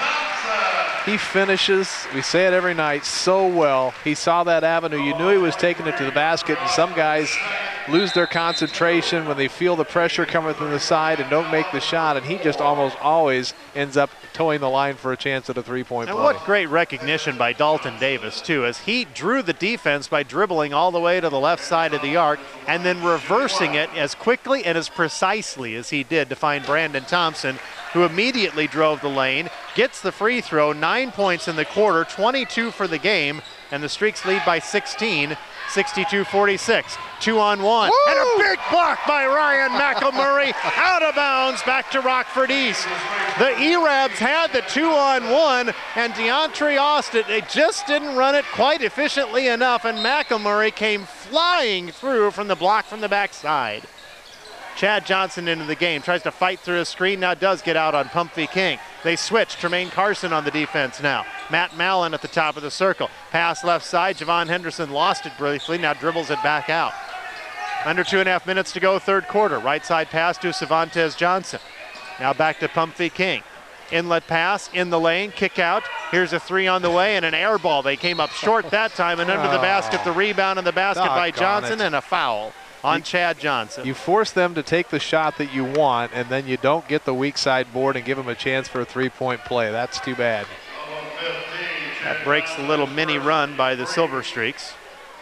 He finishes, we say it every night, so well. He saw that avenue. You knew he was taking it to the basket, and some guys lose their concentration when they feel the pressure coming from the side and don't make the shot, and he just almost always ends up towing the line for a chance at a three-point play. And what great recognition by Dalton Davis, too, as he drew the defense by dribbling all the way to the left side of the arc and then reversing it as quickly and as precisely as he did to find Brandon Thompson, who immediately drove the lane, gets the free throw, 9 points in the quarter, 22 for the game, and the Streaks lead by 16, 62-46. 2-on-1, and a big block by Ryan McElmurray, out of bounds, back to Rockford East. The E-Rabs had the 2-on-1, and DeAndre Austin, they just didn't run it quite efficiently enough, and McElmurray came flying through from the block from the backside. Chad Johnson into the game, tries to fight through a screen, now does get out on Pumphrey King. They switch, Tremaine Carson on the defense now. Matt Mallon at the top of the circle. Pass left side, Javon Henderson lost it briefly, now dribbles it back out. Under 2.5 minutes to go, third quarter. Right side pass to Cervantes Johnson. Now back to Pumphrey King. Inlet pass, in the lane, kick out. Here's a three on the way and an air ball. They came up short that time, and under the basket, the rebound in the basket by Johnson, and a foul on Chad Johnson. You force them to take the shot that you want, and then you don't get the weak side board and give them a chance for a three-point play. That's too bad. That breaks the little mini run by the Silver Streaks.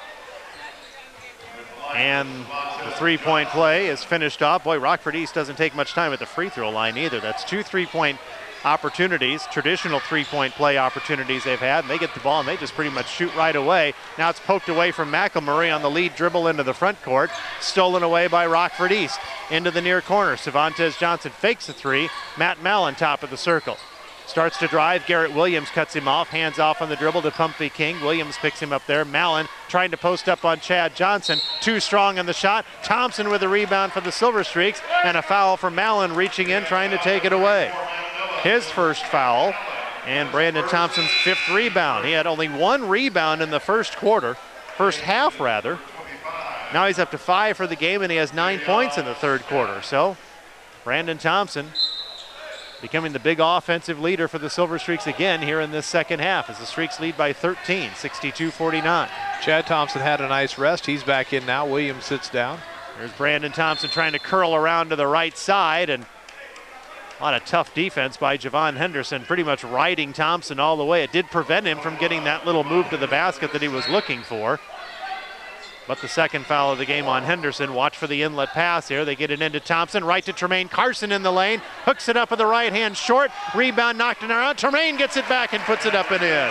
And the three-point play is finished off. Boy, Rockford East doesn't take much time at the free throw line either. That's 2 3-point opportunities, traditional three-point play opportunities they've had, and they get the ball and they just pretty much shoot right away. Now it's poked away from McElmurray on the lead dribble into the front court, stolen away by Rockford East. Into the near corner, Cervantes Johnson fakes a three, Matt Mallon top of the circle. Starts to drive, Garrett Williams cuts him off, hands off on the dribble to Pumphrey King. Williams picks him up there. Mallon trying to post up on Chad Johnson. Too strong on the shot. Thompson with a rebound for the Silver Streaks, and a foul for Mallon reaching in, trying to take it away. His first foul, and Brandon Thompson's 5th rebound. He had only 1 rebound in the first half rather. Now he's up to 5 for the game, and he has 9 points in the third quarter. So Brandon Thompson becoming the big offensive leader for the Silver Streaks again here in this second half as the Streaks lead by 13, 62-49. Chad Thompson had a nice rest. He's back in now. Williams sits down. There's Brandon Thompson trying to curl around to the right side, and a lot of tough defense by Javon Henderson, pretty much riding Thompson all the way. It did prevent him from getting that little move to the basket that he was looking for. But the second foul of the game on Henderson. Watch for the inlet pass here. They get it into Thompson. Right to Tremaine Carson in the lane. Hooks it up with the right hand short. Rebound knocked it around. Tremaine gets it back and puts it up and in.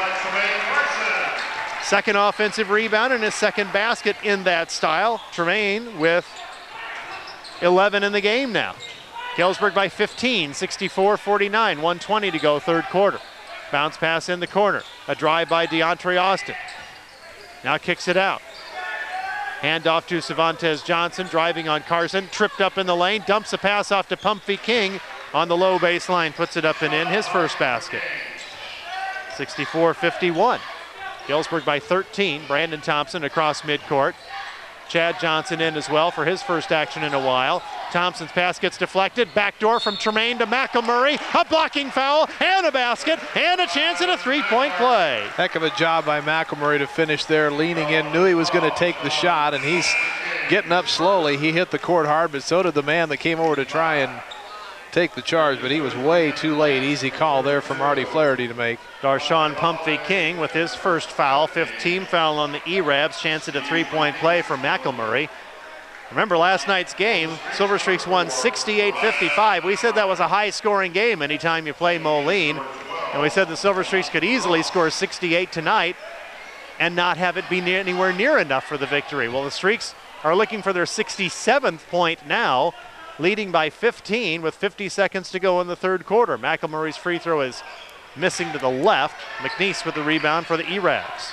Second offensive rebound and his second basket in that style. Tremaine with 11 in the game now. Galesburg by 15, 64-49, 1:20 to go, third quarter. Bounce pass in the corner. A drive by DeAndre Austin. Now kicks it out. Handoff to Cervantes Johnson, driving on Carson, tripped up in the lane, dumps a pass off to Pumphrey King on the low baseline, puts it up and in, his first basket. 64-51. Galesburg by 13. Brandon Thompson across midcourt. Chad Johnson in as well for his first action in a while. Thompson's pass gets deflected. Backdoor from Tremaine to McElmurray. A blocking foul and a basket and a chance at a three-point play. Heck of a job by McElmurray to finish there, leaning in. Knew he was going to take the shot, and he's getting up slowly. He hit the court hard, but so did the man that came over to try and take the charge, but he was way too late. Easy call there from Artie Flaherty to make. Darshawn Pumphrey King with his first foul, fifth team foul on the E-Rabs. Chance at a three-point play for McElmurray. Remember last night's game, Silver Streaks won 68-55. We said that was a high-scoring game anytime you play Moline. And we said the Silver Streaks could easily score 68 tonight and not have it be anywhere near enough for the victory. Well, the Streaks are looking for their 67th point now, leading by 15 with 50 seconds to go in the third quarter. McElmurray's free throw is missing to the left. McNeese with the rebound for the E-Rabs.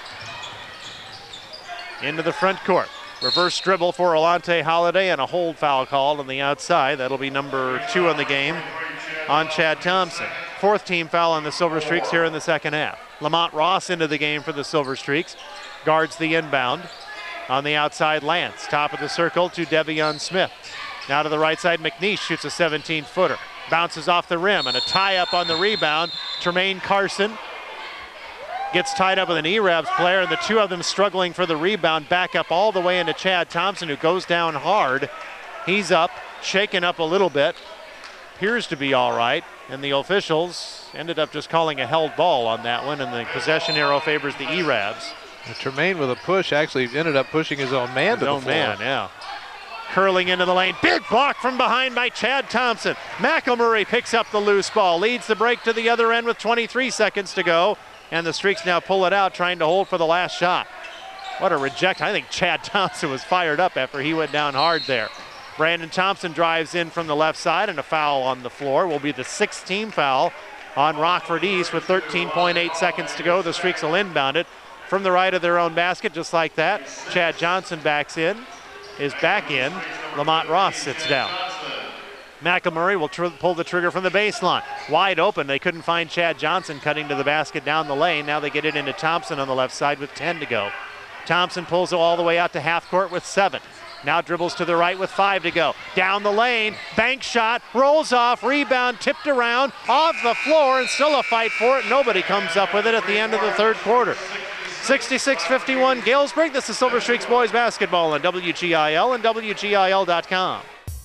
Into the front court. Reverse dribble for Alante Holiday and a hold foul called on the outside. That'll be number 2 on the game on Chad Thompson. Fourth team foul on the Silver Streaks here in the second half. Lamont Ross into the game for the Silver Streaks. Guards the inbound. On the outside, Lance. Top of the circle to Devion Smith. Now to the right side, McNeese shoots a 17-footer. Bounces off the rim and a tie-up on the rebound. Tremaine Carson gets tied up with an E-Rabs player, and the two of them struggling for the rebound. Back up all the way into Chad Thompson, who goes down hard. He's up, shaken up a little bit. Appears to be all right, and the officials ended up just calling a held ball on that one, and the possession arrow favors the E-Rabs. Tremaine with a push actually ended up pushing his own man to the floor. Man, yeah. Curling into the lane. Big block from behind by Chad Thompson. McElmurray picks up the loose ball. Leads the break to the other end with 23 seconds to go. And the Streaks now pull it out, trying to hold for the last shot. What a reject. I think Chad Thompson was fired up after he went down hard there. Brandon Thompson drives in from the left side, and a foul on the floor will be the 6th team foul on Rockford East with 13.8 seconds to go. The Streaks will inbound it from the right of their own basket, just like that. Chad Johnson is back in. Lamont Ross sits down. McElmurray will pull the trigger from the baseline. Wide open. They couldn't find Chad Johnson cutting to the basket down the lane. Now they get it into Thompson on the left side with 10 to go. Thompson pulls it all the way out to half court with 7. Now dribbles to the right with 5 to go. Down the lane, bank shot, rolls off, rebound, tipped around, off the floor, and still a fight for it. Nobody comes up with it at the end of the third quarter. 66-51 Galesburg. This is Silver Streaks boys basketball on WGIL and WGIL.com.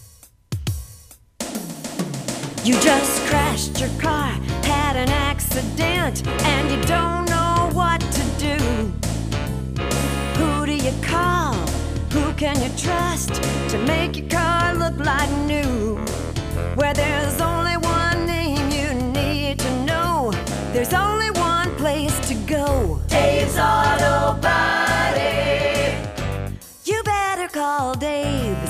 You just crashed your car, had an accident, and you don't know what to do. Who do you call? Who can you trust to make your car look like new? Where there's only one name you need to know, there's only one place to go. Dave's Auto Body. You better call Dave's.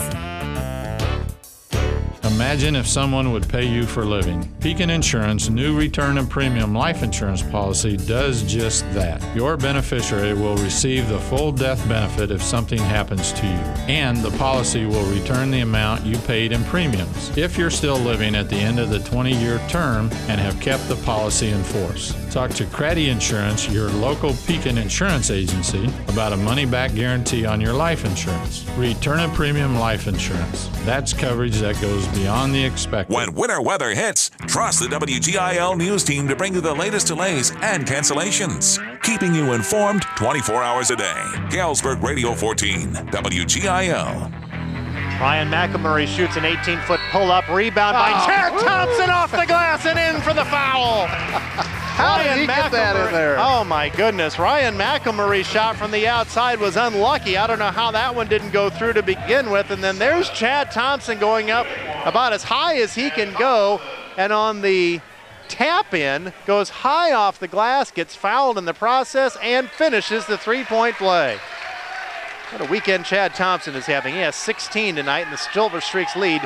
Imagine if someone would pay you for living. Pekin Insurance new return and premium life insurance policy does just that. Your beneficiary will receive the full death benefit if something happens to you, and the policy will return the amount you paid in premiums if you're still living at the end of the 20-year term and have kept the policy in force. Talk to Craddy Insurance, your local Pekin insurance agency, about a money-back guarantee on your life insurance. Return and premium life insurance. That's coverage that goes beyond the expected. When winter weather hits, trust the WGIL news team to bring you the latest delays and cancellations, keeping you informed 24 hours a day. Galesburg Radio 14, WGIL. Ryan McElmurray shoots an 18-foot pull-up, rebound by Chad Thompson off the glass and in for the foul. How did he get that in there? Oh my goodness. Ryan McElmurray's shot from the outside was unlucky. I don't know how that one didn't go through to begin with. And then there's Chad Thompson going up about as high as he can go. And on the tap in, goes high off the glass, gets fouled in the process, and finishes the three-point play. What a weekend Chad Thompson is having. He has 16 tonight, and the Silver Streaks lead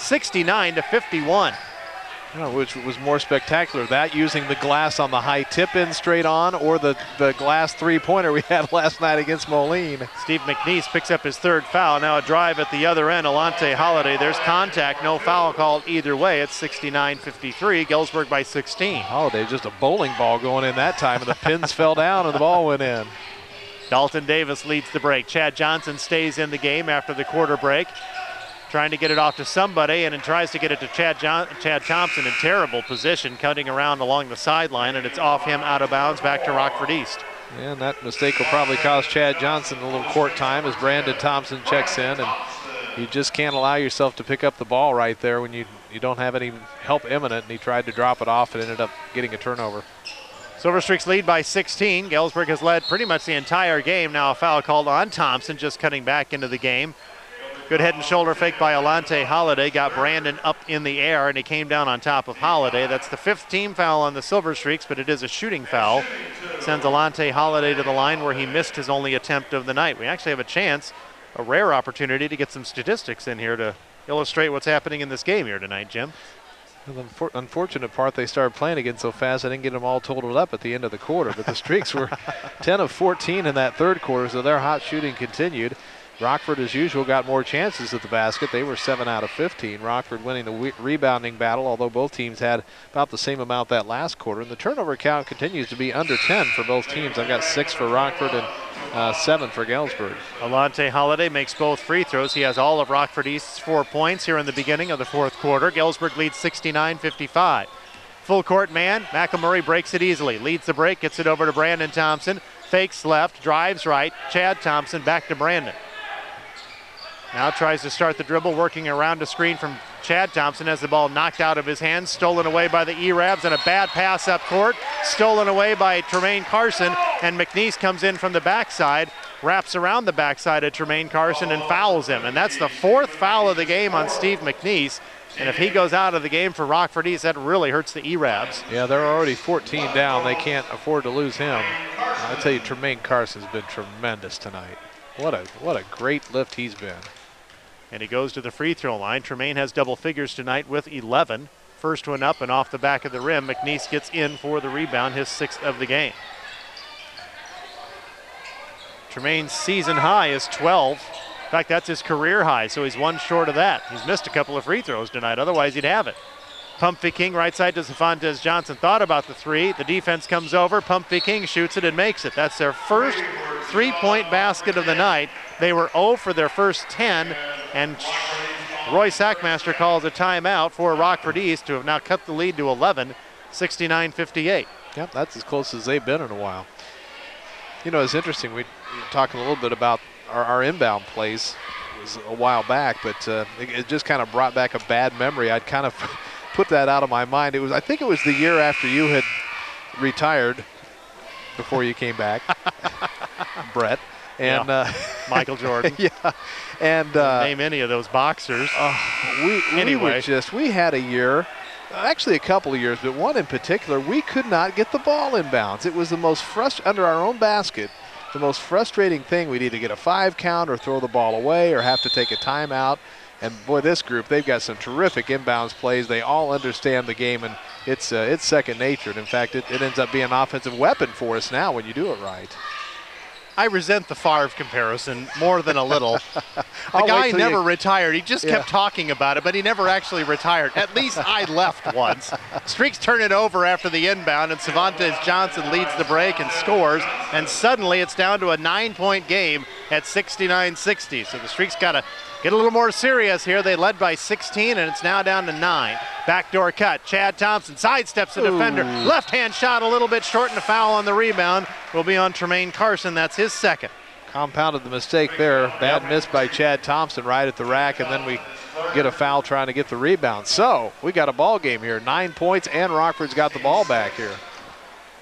69-51. Which was more spectacular, that using the glass on the high tip-in straight on, or the glass three-pointer we had last night against Moline. Steve McNeese picks up his third foul. Now a drive at the other end. Alante Holiday, there's contact. No foul called either way. It's 69-53. Galesburg by 16. Holiday, just a bowling ball going in that time, and the pins fell down and the ball went in. Dalton Davis leads the break. Chad Johnson stays in the game after the quarter break, trying to get it off to somebody, and then tries to get it to Chad Thompson in terrible position, cutting around along the sideline, and it's off him out of bounds back to Rockford East. And that mistake will probably cost Chad Johnson a little court time as Brandon Thompson checks in, and you just can't allow yourself to pick up the ball right there when you don't have any help imminent, and he tried to drop it off and ended up getting a turnover. Silver Streaks lead by 16. Galesburg has led pretty much the entire game. Now a foul called on Thompson, just cutting back into the game. Good head and shoulder fake by Alante Holiday. Got Brandon up in the air, and he came down on top of Holiday. That's the 5th team foul on the Silver Streaks, but it is a shooting foul. Sends Alante Holiday to the line where he missed his only attempt of the night. We actually have a chance, a rare opportunity to get some statistics in here to illustrate what's happening in this game here tonight, Jim. Well, the unfortunate part, they started playing again so fast I didn't get them all totaled up at the end of the quarter, but the Streaks were 10 of 14 in that third quarter, so their hot shooting continued. Rockford, as usual, got more chances at the basket. They were 7 out of 15. Rockford winning the rebounding battle, although both teams had about the same amount that last quarter. And the turnover count continues to be under 10 for both teams. I've got 6 for Rockford and 7 for Galesburg. Alante Holiday makes both free throws. He has all of Rockford East's 4 points here in the beginning of the fourth quarter. Galesburg leads 69-55. Full court man, McElmurray breaks it easily. Leads the break, gets it over to Brandon Thompson. Fakes left, drives right. Chad Thompson back to Brandon. Now tries to start the dribble, working around a screen from Chad Thompson, has the ball knocked out of his hands, stolen away by the E-Rabs, and a bad pass up court, stolen away by Tremaine Carson, and McNeese comes in from the backside, wraps around the backside of Tremaine Carson and fouls him. And that's the 4th foul of the game on Steve McNeese. And if he goes out of the game for Rockford East, that really hurts the E-Rabs. Yeah, they're already 14 down. They can't afford to lose him. I tell you, Tremaine Carson's been tremendous tonight. What a great lift he's been. And he goes to the free throw line. Tremaine has double figures tonight with 11. First one up and off the back of the rim. McNeese gets in for the rebound, his 6th of the game. Tremaine's season high is 12. In fact, that's his career high, so he's 1 short of that. He's missed a couple of free throws tonight, otherwise he'd have it. Pumpy King right side to Zafontes Johnson. Thought about the 3. The defense comes over. Pumpy King shoots it and makes it. That's their first 3-point basket of the night. They were 0 for their first 10, and Roy Sackmaster calls a timeout for Rockford East to have now cut the lead to 11, 69-58. Yep, that's as close as they've been in a while. You know, it's interesting. We were talking a little bit about our inbound plays. It was a while back, but it just kind of brought back a bad memory. I'd kind of put that out of my mind. I think it was the year after you had retired before you came back, Brett. And Michael Jordan. Yeah. And name any of those boxers. We had a year, actually a couple of years, but one in particular, we could not get the ball inbounds. It was the most under our own basket, the most frustrating thing. We'd either get a 5 count or throw the ball away or have to take a timeout. And boy, this group, they've got some terrific inbounds plays. They all understand the game, and it's second nature. And in fact, it ends up being an offensive weapon for us now when you do it right. I resent the Favre comparison more than a little. The guy never retired. He just kept talking about it, but he never actually retired. At least I left once. Streaks turn it over after the inbound, and Zafontes Johnson leads the break and scores, and suddenly it's down to a 9-point game at 69-60. So the Streaks got to get a little more serious here. They led by 16, and it's now down to 9. Backdoor cut. Chad Thompson sidesteps the defender. Left-hand shot a little bit short, and a foul on the rebound will be on Tremaine Carson. That's his 2nd. Compounded the mistake there. Bad miss by Chad Thompson right at the rack, and then we get a foul trying to get the rebound. So we got a ball game here. 9 points, and Rockford's got the ball back here.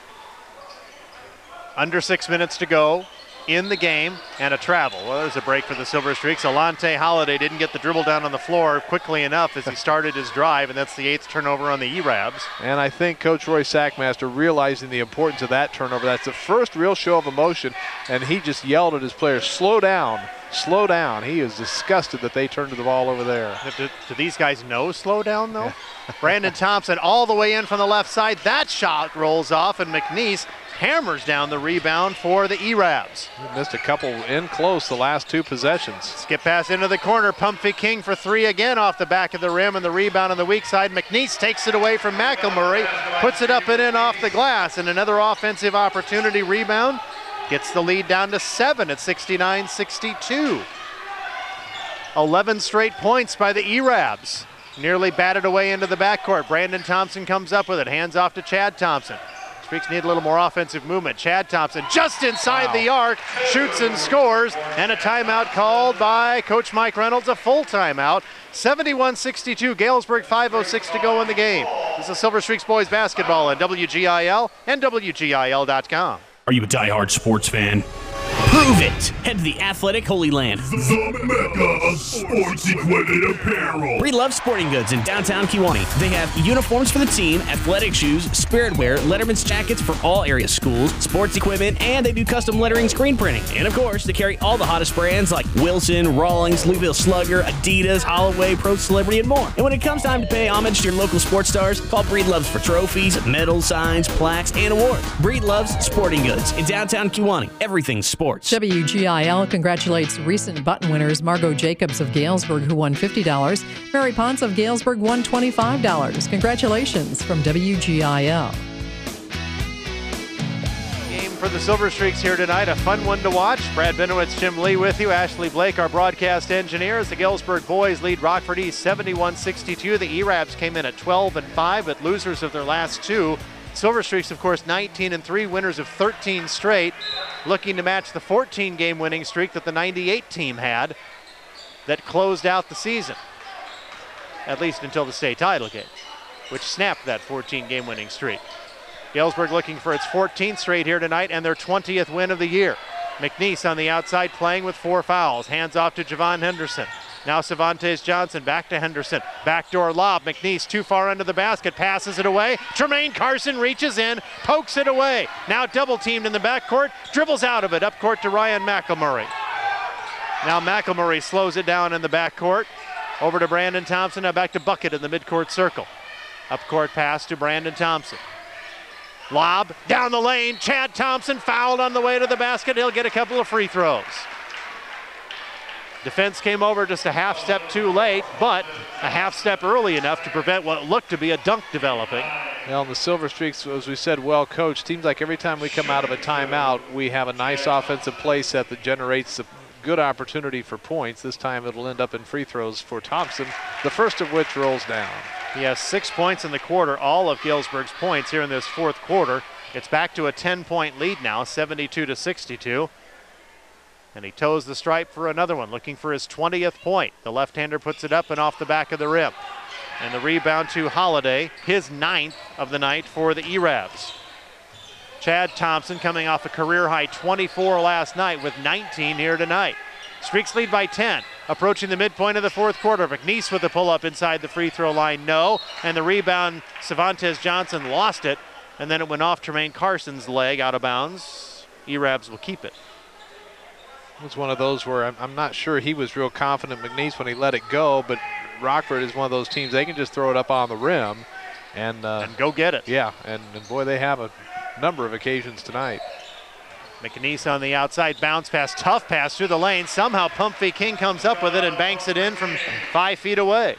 Under 6 minutes to go in the game and a travel. Well, there's a break for the Silver Streaks. Alante Holiday didn't get the dribble down on the floor quickly enough as he started his drive, and that's the 8th turnover on the E-Rabs. And I think Coach Roy Sackmaster realizing the importance of that turnover. That's the first real show of emotion, and he just yelled at his players, slow down, slow down. He is disgusted that they turned the ball over there. Do these guys know slow down, though? Brandon Thompson all the way in from the left side. That shot rolls off, and McNeese hammers down the rebound for the E-Rabs. He missed a couple in close the last 2 possessions. Skip pass into the corner. Pumphy King for 3 again off the back of the rim, and the rebound on the weak side. McNeese takes it away from McElmurray, puts it up and in off the glass, and another offensive opportunity rebound. Gets the lead down to 7 at 69-62. 11 straight points by the E-Rabs. Nearly batted away into the backcourt. Brandon Thompson comes up with it. Hands off to Chad Thompson. Streaks need a little more offensive movement. Chad Thompson just inside the arc, shoots and scores, and a timeout called by Coach Mike Reynolds, a full timeout. 71-62, Galesburg, 5:06 to go in the game. This is Silver Streaks boys basketball on WGIL and WGIL.com. Are you a diehard sports fan? Prove it! Head to the Athletic Holy Land. The mecca of sports equipment apparel. Breed Love Sporting Goods in downtown Kewanee. They have uniforms for the team, athletic shoes, spirit wear, Letterman's jackets for all area schools, sports equipment, and they do custom lettering screen printing. And of course, they carry all the hottest brands like Wilson, Rawlings, Louisville Slugger, Adidas, Holloway, Pro Celebrity, and more. And when it comes time to pay homage to your local sports stars, call Breed Loves for trophies, medals, signs, plaques, and awards. Breed Loves Sporting Goods in downtown Kewanee. Everything's sports. WGIL congratulates recent button winners Margot Jacobs of Galesburg, who won $50. Mary Ponce of Galesburg won $25. Congratulations from WGIL. Game for the Silver Streaks here tonight. A fun one to watch. Brad Benowitz, Jim Lee with you. Ashley Blake, our broadcast engineer. As the Galesburg boys lead Rockford East 71-62. The E-Rabs came in at 12-5, but losers of their last 2. Silver Streaks, of course, 19-3, winners of 13 straight, looking to match the 14-game winning streak that the 98 team had that closed out the season, at least until the state title game, which snapped that 14-game winning streak. Galesburg looking for its 14th straight here tonight and their 20th win of the year. McNeese on the outside playing with 4 fouls. Hands off to Javon Henderson. Now Cervantes Johnson back to Henderson. Backdoor lob. McNeese too far under the basket. Passes it away. Tremaine Carson reaches in. Pokes it away. Now double teamed in the backcourt. Dribbles out of it. Up court to Ryan McElmurray. Now McElmurray slows it down in the backcourt. Over to Brandon Thompson. Now back to Bucket in the midcourt circle. Up court pass to Brandon Thompson. Lob down the lane. Chad Thompson fouled on the way to the basket. He'll get a couple of free throws. Defense came over just a half step too late, but a half step early enough to prevent what looked to be a dunk developing. Well, the Silver Streaks, as we said, well coached. Seems like every time we come out of a timeout, we have a nice offensive play set that generates a good opportunity for points. This time it'll end up in free throws for Thompson, the first of which rolls down. He has 6 points in the quarter, all of Galesburg's points here in this fourth quarter. It's back to a 10-point lead now, 72-62. And he toes the stripe for another one, looking for his 20th point. The left-hander puts it up and off the back of the rim. And the rebound to Holiday, his 9th of the night for the E-Rabs. Chad Thompson coming off a career-high 24 last night with 19 here tonight. Streaks lead by 10, approaching the midpoint of the fourth quarter. McNeese with a pull-up inside the free throw line, no. And the rebound, Cervantes Johnson lost it, and then it went off Tremaine Carson's leg out of bounds. E-Rabs will keep it. It was one of those where I'm not sure he was real confident, McNeese, when he let it go, but Rockford is one of those teams, they can just throw it up on the rim and go get it. Yeah, and boy, they have a number of occasions tonight. McNeese on the outside, bounce pass, tough pass through the lane. Somehow Pumphy King comes up with it and banks it in from 5 feet away.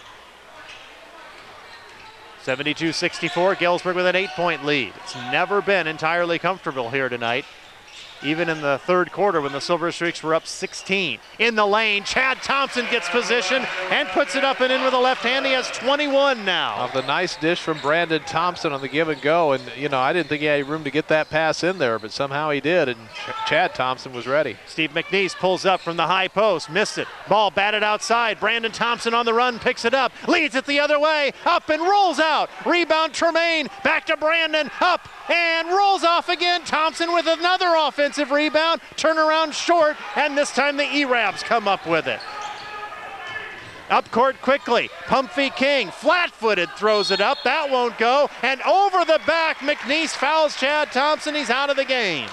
72-64, Galesburg with an 8-point lead. It's never been entirely comfortable here tonight. even in the third quarter when the Silver Streaks were up 16. In the lane, Chad Thompson gets position and puts it up and in with a left hand. He has 21 now. The nice dish from Brandon Thompson on the give and go. And, you know, I didn't think he had room to get that pass in there, but somehow he did, and Chad Thompson was ready. Steve McNeese pulls up from the high post, missed it. Ball batted outside. Brandon Thompson on the run, picks it up, leads it the other way, up and rolls out. Rebound Tremaine, back to Brandon, up and rolls off again. Thompson with another offensive rebound, turnaround short, and this time the E-Rabs come up with it. Up court quickly, Pumphy King, flat-footed, throws it up, that won't go, and over the back, McNeese fouls Chad Thompson, he's out of the game.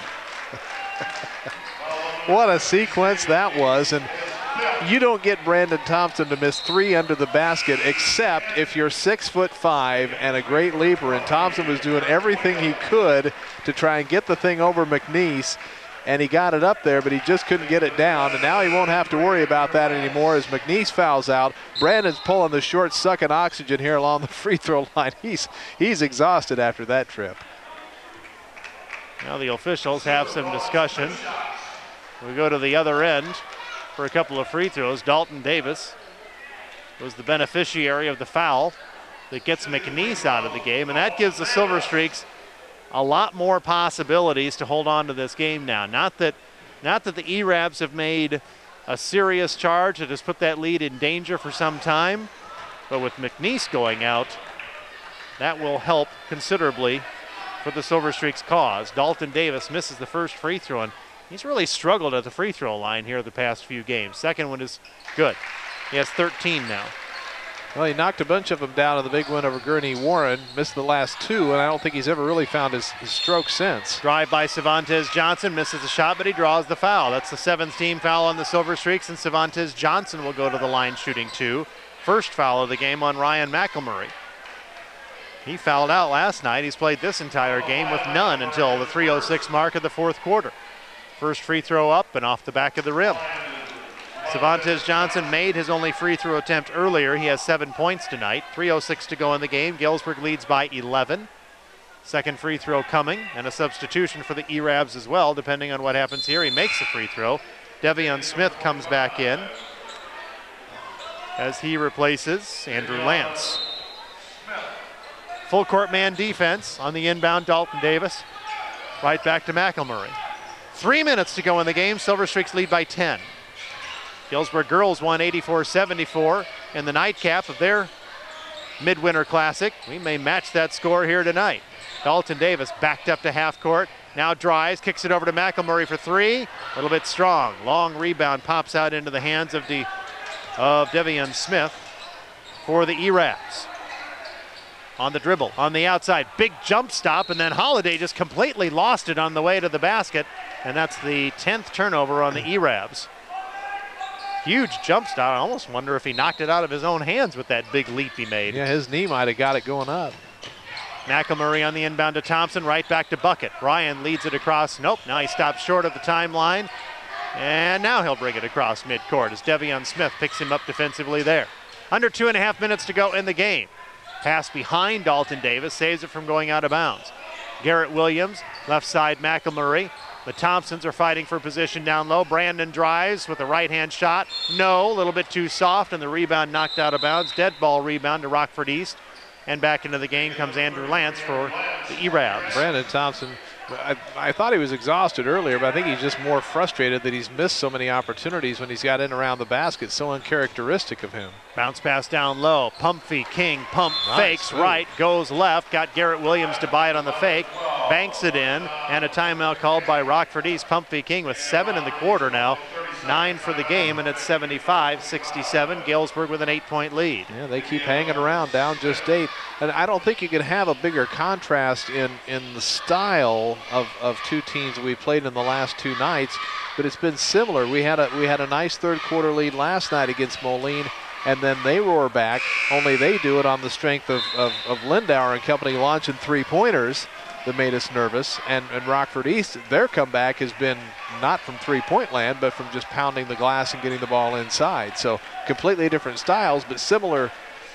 What a sequence that was, and you don't get Brandon Thompson to miss 3 under the basket except if you're 6'5" and a great leaper, and Thompson was doing everything he could to try and get the thing over McNeese, and he got it up there, but he just couldn't get it down, and now he won't have to worry about that anymore as McNeese fouls out. Brandon's pulling the short, sucking oxygen here along the free throw line. He's exhausted after that trip. Now the officials have some discussion. We go to the other end for a couple of free throws. Dalton Davis was the beneficiary of the foul that gets McNeese out of the game, and that gives the Silver Streaks a lot more possibilities to hold on to this game now. Not that the E-Rabs have made a serious charge that has put that lead in danger for some time, but with McNeese going out, that will help considerably for the Silver Streaks' cause. Dalton Davis misses the first free throw, and he's really struggled at the free throw line here the past few games. Second one is good. He has 13 now. Well, he knocked a bunch of them down in the big win over Gurney Warren, missed the last 2, and I don't think he's ever really found his stroke since. Drive by Cervantes Johnson, misses the shot, but he draws the foul. That's the 7th team foul on the Silver Streaks, and Cervantes Johnson will go to the line shooting 2. First foul of the game on Ryan McElmurray. He fouled out last night. He's played this entire game with none until the 3:06 mark of the fourth quarter. First free throw up and off the back of the rim. Cervantes Johnson made his only free throw attempt earlier. He has 7 points tonight. 3:06 to go in the game. Galesburg leads by 11. Second free throw coming, and a substitution for the E-Rabs as well, depending on what happens here. He makes a free throw. Devion Smith comes back in as he replaces Andrew Lance. Full court man defense on the inbound, Dalton Davis. Right back to McElmurray. 3 minutes to go in the game. Silver Streaks lead by 10. Galesburg girls won 84-74 in the nightcap of their Midwinter Classic. We may match that score here tonight. Dalton Davis backed up to half court. Now drives, kicks it over to McElmurray for 3. A little bit strong. Long rebound pops out into the hands of Devion Smith for the E-Rabs. On the dribble, on the outside, big jump stop, and then Holiday just completely lost it on the way to the basket, and that's the 10th turnover on the E-Rabs. Huge jump stop. I almost wonder if he knocked it out of his own hands with that big leap he made. Yeah, his knee might have got it going up. McElmurray on the inbound to Thompson, right back to Bucket. Ryan leads it across. Nope, now he stops short of the timeline. And now he'll bring it across midcourt as Devion Smith picks him up defensively there. Under 2.5 minutes to go in the game. Pass behind Dalton Davis, saves it from going out of bounds. Garrett Williams, left side McElmurray. The Thompsons are fighting for position down low. Brandon drives with a right-hand shot. No, a little bit too soft, and the rebound knocked out of bounds. Dead ball rebound to Rockford East. And back into the game comes Andrew Lance for the E-Rabs. Brandon Thompson, I thought he was exhausted earlier, but I think he's just more frustrated that he's missed so many opportunities when he's got in around the basket. So uncharacteristic of him. Bounce pass down low. Pumphy King Nice. fakes right, goes left. Got Garrett Williams to buy it on the fake. Banks it in, and a timeout called by Rockford East. Pumphy King with 7 in the quarter now. 9 for the game, and it's 75-67. Galesburg with an 8-point lead. Yeah, they keep hanging around, down just 8. And I don't think you can have a bigger contrast in the style of two teams we played in the last 2 nights, but it's been similar. We had a nice third quarter lead last night against Moline, and then they roar back, only they do it on the strength of Lindauer and company launching 3-pointers that made us nervous. And Rockford East, their comeback has been not from three-point land, but from just pounding the glass and getting the ball inside. So completely different styles, but similar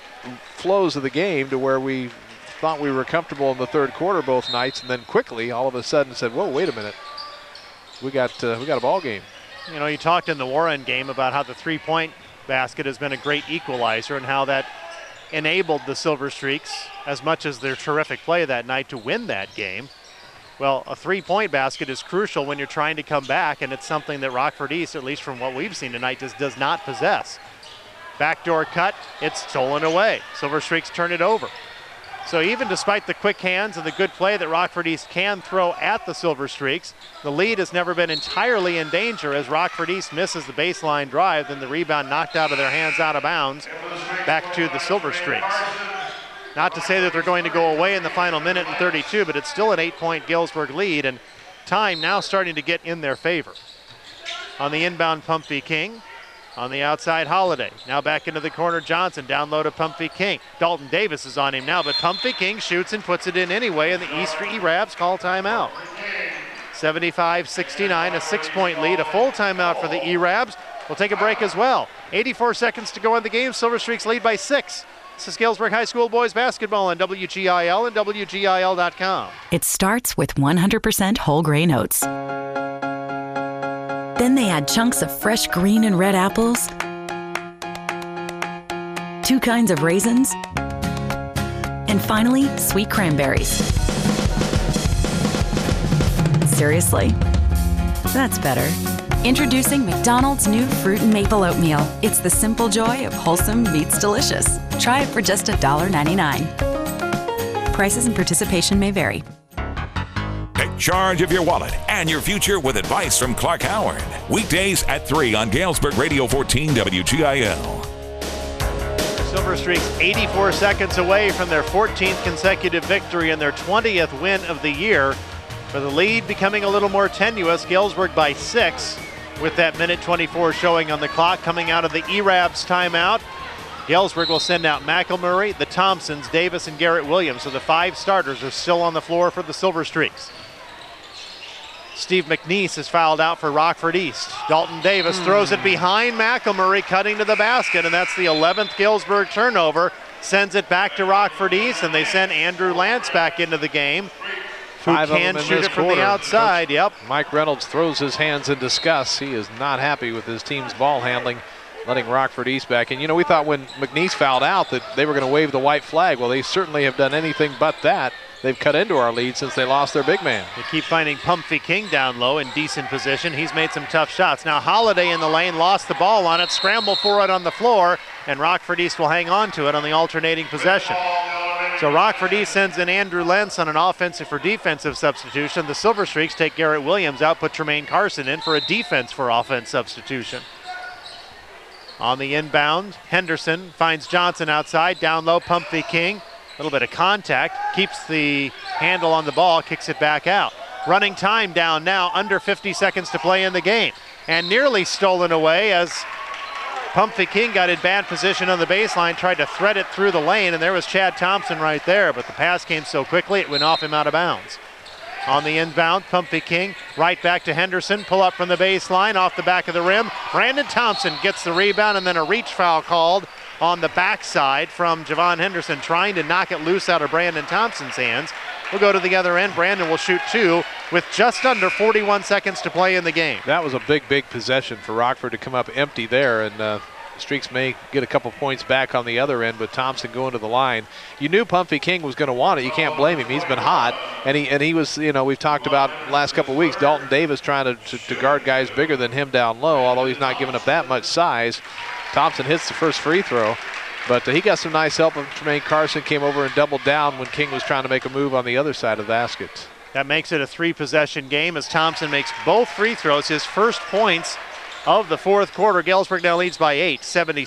flows of the game to where we thought we were comfortable in the third quarter both nights, and then quickly all of a sudden said, whoa, wait a minute. we got a ball game. You know, you talked in the Warren game about how the three-point basket has been a great equalizer and how that enabled the Silver Streaks, as much as their terrific play that night, to win that game. Well, a three-point basket is crucial when you're trying to come back, and it's something that Rockford East, at least from what we've seen tonight, just does not possess. Backdoor cut, it's stolen away. Silver Streaks turn it over. So even despite the quick hands and the good play that Rockford East can throw at the Silver Streaks, the lead has never been entirely in danger as Rockford East misses the baseline drive, then the rebound knocked out of their hands out of bounds back to the Silver Streaks. Not to say that they're going to go away in the final minute and 32, but it's still an 8-point Galesburg lead, and time now starting to get in their favor. On the inbound, Pumphy King. On the outside, Holiday. Now back into the corner, Johnson. Down low to Pumphy King. Dalton Davis is on him now, but Pumphy King shoots and puts it in anyway, and the East E-Rabs call timeout. 75-69, a 6-point lead. A full timeout for the E-Rabs. We'll take a break as well. 84 seconds to go in the game. Silver Streaks lead by 6. This is Galesburg High School boys basketball on WGIL and WGIL.com. It starts with 100% whole grain oats. Then they add chunks of fresh green and red apples, 2 kinds of raisins, and finally, sweet cranberries. Seriously? That's better. Introducing McDonald's new Fruit and Maple Oatmeal. It's the simple joy of wholesome meets delicious. Try it for just $1.99. Prices and participation may vary. Take charge of your wallet and your future with advice from Clark Howard. Weekdays at 3 on Galesburg Radio 14 WGIL. Silver Streaks 84 seconds away from their 14th consecutive victory and their 20th win of the year. For the lead becoming a little more tenuous, Galesburg by 6 with that minute 24 showing on the clock coming out of the E-Rabs timeout. Galesburg will send out McElmurray, the Thompsons, Davis, and Garrett Williams. So the 5 starters are still on the floor for the Silver Streaks. Steve McNeese is fouled out for Rockford East. Dalton Davis throws it behind McElmurray, cutting to the basket, and that's the 11th Galesburg turnover. Sends it back to Rockford East, and they send Andrew Lance back into the game. Who can shoot it from the outside. Yep. Mike Reynolds throws his hands in disgust. He is not happy with his team's ball handling, letting Rockford East back in. You know, we thought when McNeese fouled out that they were going to wave the white flag. Well, they certainly have done anything but that. They've cut into our lead since they lost their big man. They keep finding Pumphy King down low in decent position. He's made some tough shots. Now Holiday in the lane, lost the ball on it, scramble for it on the floor, and Rockford East will hang on to it on the alternating possession. So Rockford East sends in Andrew Lentz on an offensive for defensive substitution. The Silver Streaks take Garrett Williams out, put Tremaine Carson in for a defense for offense substitution. On the inbound, Henderson finds Johnson outside, down low, Pumphy King. A little bit of contact, keeps the handle on the ball, kicks it back out. Running time down now, under 50 seconds to play in the game. And nearly stolen away as Pumphy King got in bad position on the baseline, tried to thread it through the lane, and there was Chad Thompson right there, but the pass came so quickly it went off him out of bounds. On the inbound, Pumphy King right back to Henderson, pull up from the baseline, off the back of the rim. Brandon Thompson gets the rebound, and then a reach foul called on the backside from Javon Henderson, trying to knock it loose out of Brandon Thompson's hands. We'll go to the other end. Brandon will shoot 2 with just under 41 seconds to play in the game. That was a big possession for Rockford to come up empty there, and Streaks may get a couple points back on the other end with Thompson going to the line. You knew Pumphy King was going to want it. You can't blame him. He's been hot, and he was, you know, we've talked about last couple of weeks, Dalton Davis trying to guard guys bigger than him down low, although he's not giving up that much size. Thompson hits the first free throw, but he got some nice help from Tremaine Carson, came over and doubled down when King was trying to make a move on the other side of the basket. That makes it a 3-possession game as Thompson makes both free throws, his first points of the fourth quarter. Galesburg now leads by 8,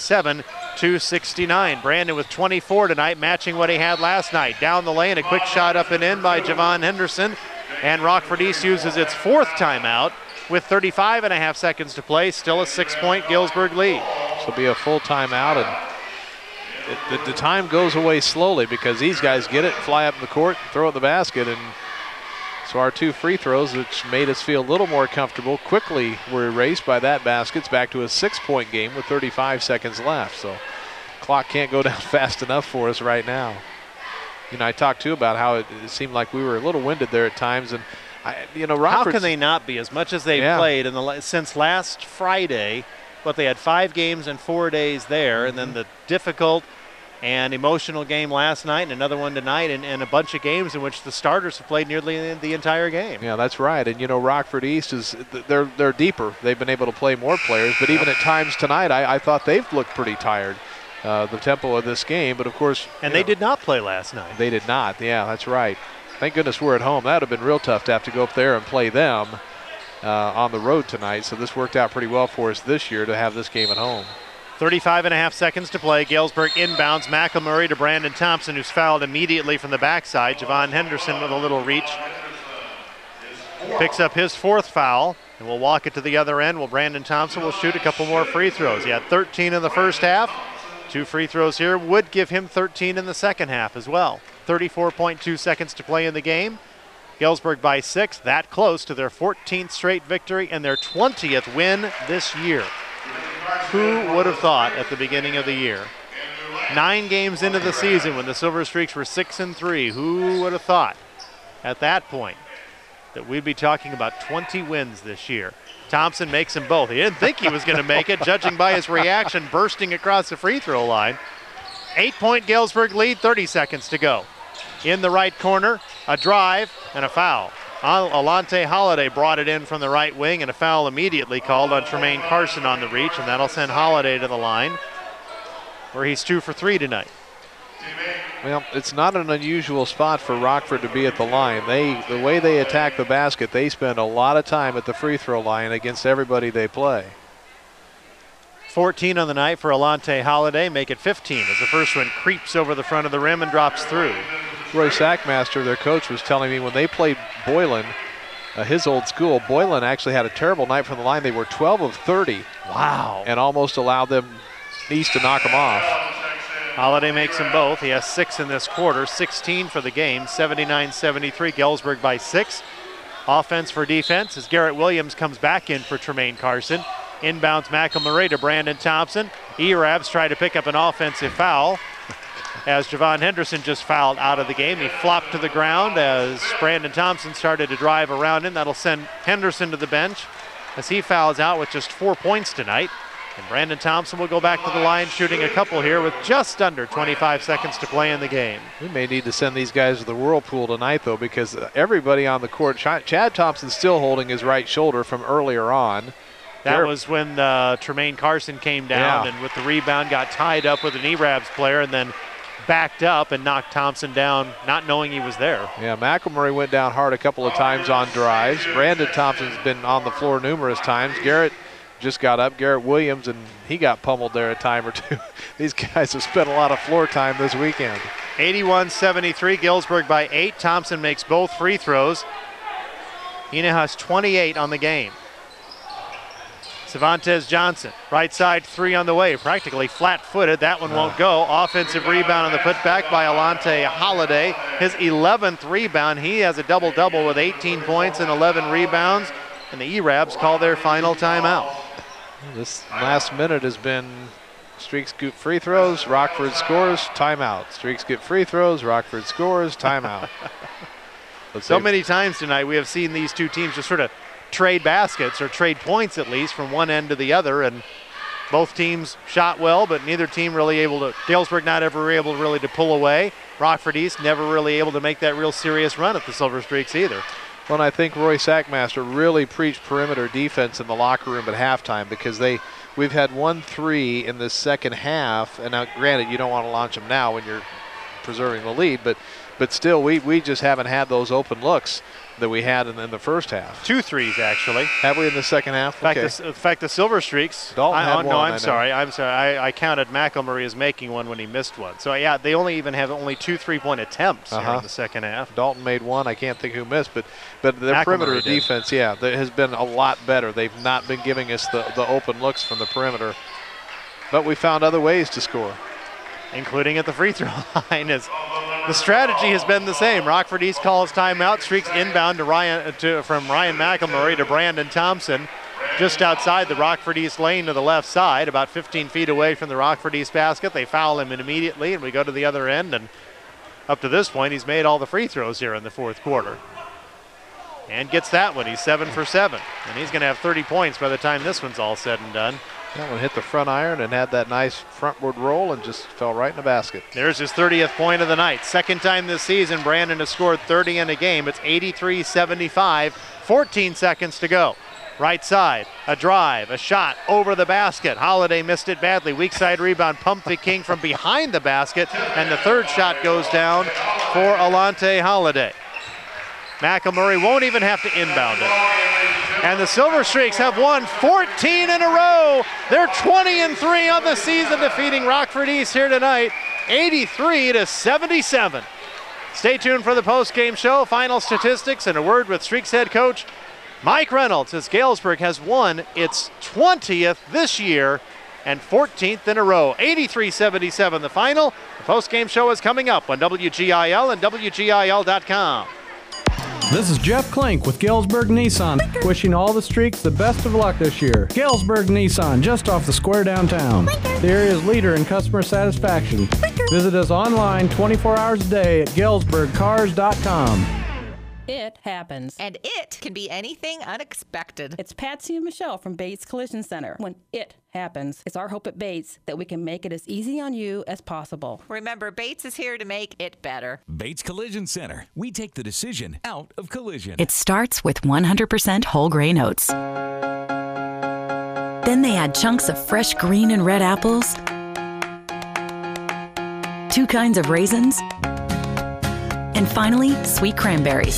77-69. Brandon with 24 tonight, matching what he had last night. Down the lane, a quick shot up and in by Javon Henderson, and Rockford East uses its 4th timeout with 35.5 seconds to play. Still a 6-point Galesburg lead. This will be a full timeout, and the time goes away slowly because these guys get it, fly up in the court, throw it in the basket, and so our 2 free throws, which made us feel a little more comfortable, quickly were erased by that basket. It's back to a 6-point game with 35 seconds left, so clock can't go down fast enough for us right now. You know, I talked too about how it seemed like we were a little winded there at times, and How Rockford's, can they not be? As much as they've played since last Friday, but they had 5 games in 4 days there, and then the difficult and emotional game last night and another one tonight, and a bunch of games in which the starters have played nearly the entire game. Yeah, that's right. And, Rockford East, they're deeper. They've been able to play more players, but even at times tonight, I thought they've looked pretty tired, the tempo of this game. But, of course. And they did not play last night. They did not. Yeah, that's right. Thank goodness we're at home. That would have been real tough to have to go up there and play them on the road tonight. So this worked out pretty well for us this year to have this game at home. 35.5 seconds to play. Galesburg inbounds. McElmurray to Brandon Thompson, who's fouled immediately from the backside. Javon Henderson with a little reach. Picks up his 4th foul, and we'll walk it to the other end. Well, Brandon Thompson will shoot a couple more free throws. He had 13 in the first half. 2 free throws here would give him 13 in the second half as well. 34.2 seconds to play in the game. Galesburg by 6, that close to their 14th straight victory and their 20th win this year. Who would have thought at the beginning of the year? 9 games into the season when the Silver Streaks were 6-3. Who would have thought at that point that we'd be talking about 20 wins this year? Thompson makes them both. He didn't think he was going to make it, judging by his reaction bursting across the free throw line. 8-point Galesburg lead, 30 seconds to go. In the right corner, a drive and a foul. Alante Holiday brought it in from the right wing, and a foul immediately called on Tremaine Carson on the reach, and that'll send Holiday to the line, where he's 2 for 3 tonight. Well, it's not an unusual spot for Rockford to be at the line. The way they attack the basket, they spend a lot of time at the free throw line against everybody they play. 14 on the night for Alante Holiday, make it 15 as the first one creeps over the front of the rim and drops through. Roy Sackmaster, their coach, was telling me when they played Boylan, his old school, Boylan actually had a terrible night from the line. They were 12 of 30. Wow. And almost allowed them East to knock them off. Holiday makes them both. He has 6 in this quarter, 16 for the game, 79-73, Galesburg by 6. Offense for defense as Garrett Williams comes back in for Tremaine Carson. Inbounds McElmurray to Brandon Thompson. Erabs try to pick up an offensive foul as Javon Henderson just fouled out of the game. He flopped to the ground as Brandon Thompson started to drive around him. That'll send Henderson to the bench as he fouls out with just 4 points tonight. And Brandon Thompson will go back to the line, shooting a couple here with just under 25 seconds to play in the game. We may need to send these guys to the whirlpool tonight, though, because everybody on the court, Chad Thompson's still holding his right shoulder from earlier on. That was when Tremaine Carson came down and with the rebound got tied up with an Erabs player and then backed up and knocked Thompson down, not knowing he was there. Yeah, McElmurray went down hard a couple of times on drives. Brandon Thompson's been on the floor numerous times. Garrett just got up, Garrett Williams, and he got pummeled there a time or two. These guys have spent a lot of floor time this weekend. 81-73, Galesburg by 8. Thompson makes both free throws. He now has 28 on the game. Cervantes Johnson, right side 3 on the way, practically flat-footed. That one won't go. Offensive rebound on the putback by Alante Holiday. His 11th rebound. He has a double-double with 18 points and 11 rebounds. And the Erabs call their final timeout. This last minute has been Streaks get free throws, Rockford scores, timeout. Streaks get free throws, Rockford scores, timeout. So many times tonight we have seen these two teams just sort of trade baskets, or trade points at least, from one end to the other, and both teams shot well, but neither team really able to. Galesburg not ever able really to pull away. Rockford East never really able to make that real serious run at the Silver Streaks either. Well, and I think Roy Sackmaster really preached perimeter defense in the locker room at halftime, because we've had 1-3 in the second half, and now granted you don't want to launch them now when you're preserving the lead, but still we just haven't had those open looks that we had in the first half. 2 threes actually. Have we in the second half? In fact, the Silver Streaks. Dalton had one. I'm sorry. I counted McElmurray as making one when he missed one. So yeah, they only 2 3-point attempts here in the second half. Dalton made one. I can't think who missed, but the perimeter defense, that has been a lot better. They've not been giving us the open looks from the perimeter, but we found other ways to score, including at the free throw line. As the strategy has been the same. Rockford East calls timeout. Streaks inbound from Ryan McElmurray to Brandon Thompson, just outside the Rockford East lane to the left side, about 15 feet away from the Rockford East basket. They foul him immediately, and we go to the other end. And up to this point, he's made all the free throws here in the fourth quarter. And gets that one. He's 7 for 7. And he's going to have 30 points by the time this one's all said and done. That one hit the front iron and had that nice frontward roll and just fell right in the basket. There's his 30th point of the night. Second time this season Brandon has scored 30 in a game. It's 83-75, 14 seconds to go. Right side, a drive, a shot over the basket. Holiday missed it badly. Weak side rebound, pumped the King from behind the basket, and the third shot goes down for Alante Holiday. McElmurray won't even have to inbound it. And the Silver Streaks have won 14 in a row. They're 20-3 on the season, defeating Rockford East here tonight, 83-77. Stay tuned for the post-game show, final statistics, and a word with Streaks head coach Mike Reynolds, as Galesburg has won its 20th this year and 14th in a row. 83-77 the final. The post-game show is coming up on WGIL and WGIL.com. This is Jeff Klink with Galesburg Nissan, wishing all the Streaks the best of luck this year. Galesburg Nissan, just off the square downtown. The area's leader in customer satisfaction. Visit us online 24 hours a day at galesburgcars.com. It happens. And it can be anything unexpected. It's Patsy and Michelle from Bates Collision Center. When it happens, it's our hope at Bates that we can make it as easy on you as possible. Remember, Bates is here to make it better. Bates Collision Center. We take the decision out of collision. It starts with 100% whole grain oats. Then they add chunks of fresh green and red apples, 2 kinds of raisins, and finally, sweet cranberries.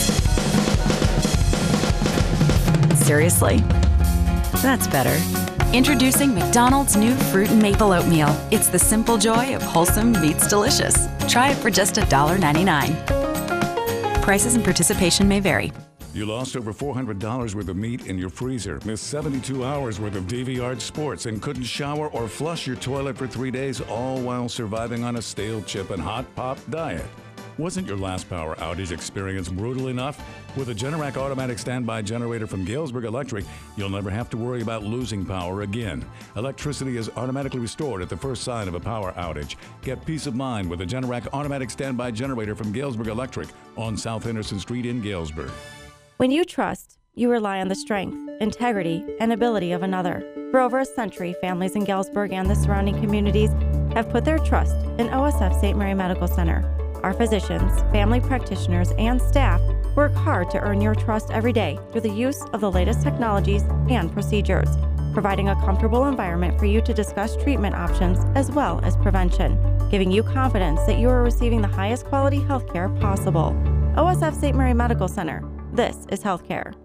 Seriously? That's better. Introducing McDonald's new Fruit and Maple Oatmeal. It's the simple joy of wholesome meets delicious. Try it for just $1.99. Prices and participation may vary. You lost over $400 worth of meat in your freezer, missed 72 hours worth of DVR sports, and couldn't shower or flush your toilet for 3 days, all while surviving on a stale chip and hot pop diet. Wasn't your last power outage experience brutal enough? With a Generac automatic standby generator from Galesburg Electric, you'll never have to worry about losing power again. Electricity is automatically restored at the first sign of a power outage. Get peace of mind with a Generac automatic standby generator from Galesburg Electric on South Henderson Street in Galesburg. When you trust, you rely on the strength, integrity, and ability of another. For over a century, families in Galesburg and the surrounding communities have put their trust in OSF St. Mary Medical Center. Our physicians, family practitioners, and staff work hard to earn your trust every day through the use of the latest technologies and procedures, providing a comfortable environment for you to discuss treatment options as well as prevention, giving you confidence that you are receiving the highest quality health care possible. OSF St. Mary Medical Center. This is healthcare.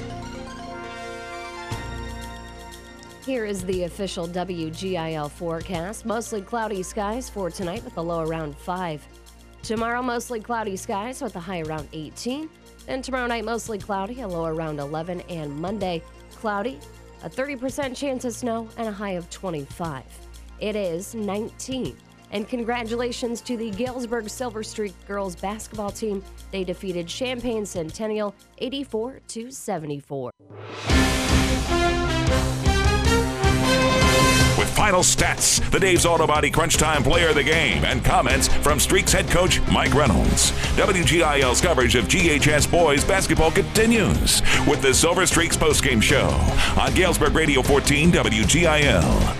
Here is the official WGIL forecast. Mostly cloudy skies for tonight with a low around 5. Tomorrow, mostly cloudy skies with a high around 18. And tomorrow night, mostly cloudy, a low around 11. And Monday, cloudy, a 30% chance of snow, and a high of 25. It is 19. And congratulations to the Galesburg Silver Streak girls basketball team. They defeated Champaign Centennial 84-74. With final stats, the Dave's Auto Body Crunch Time Player of the Game, and comments from Streaks head coach Mike Reynolds. WGIL's coverage of GHS boys basketball continues with the Silver Streaks postgame show on Galesburg Radio 14 WGIL.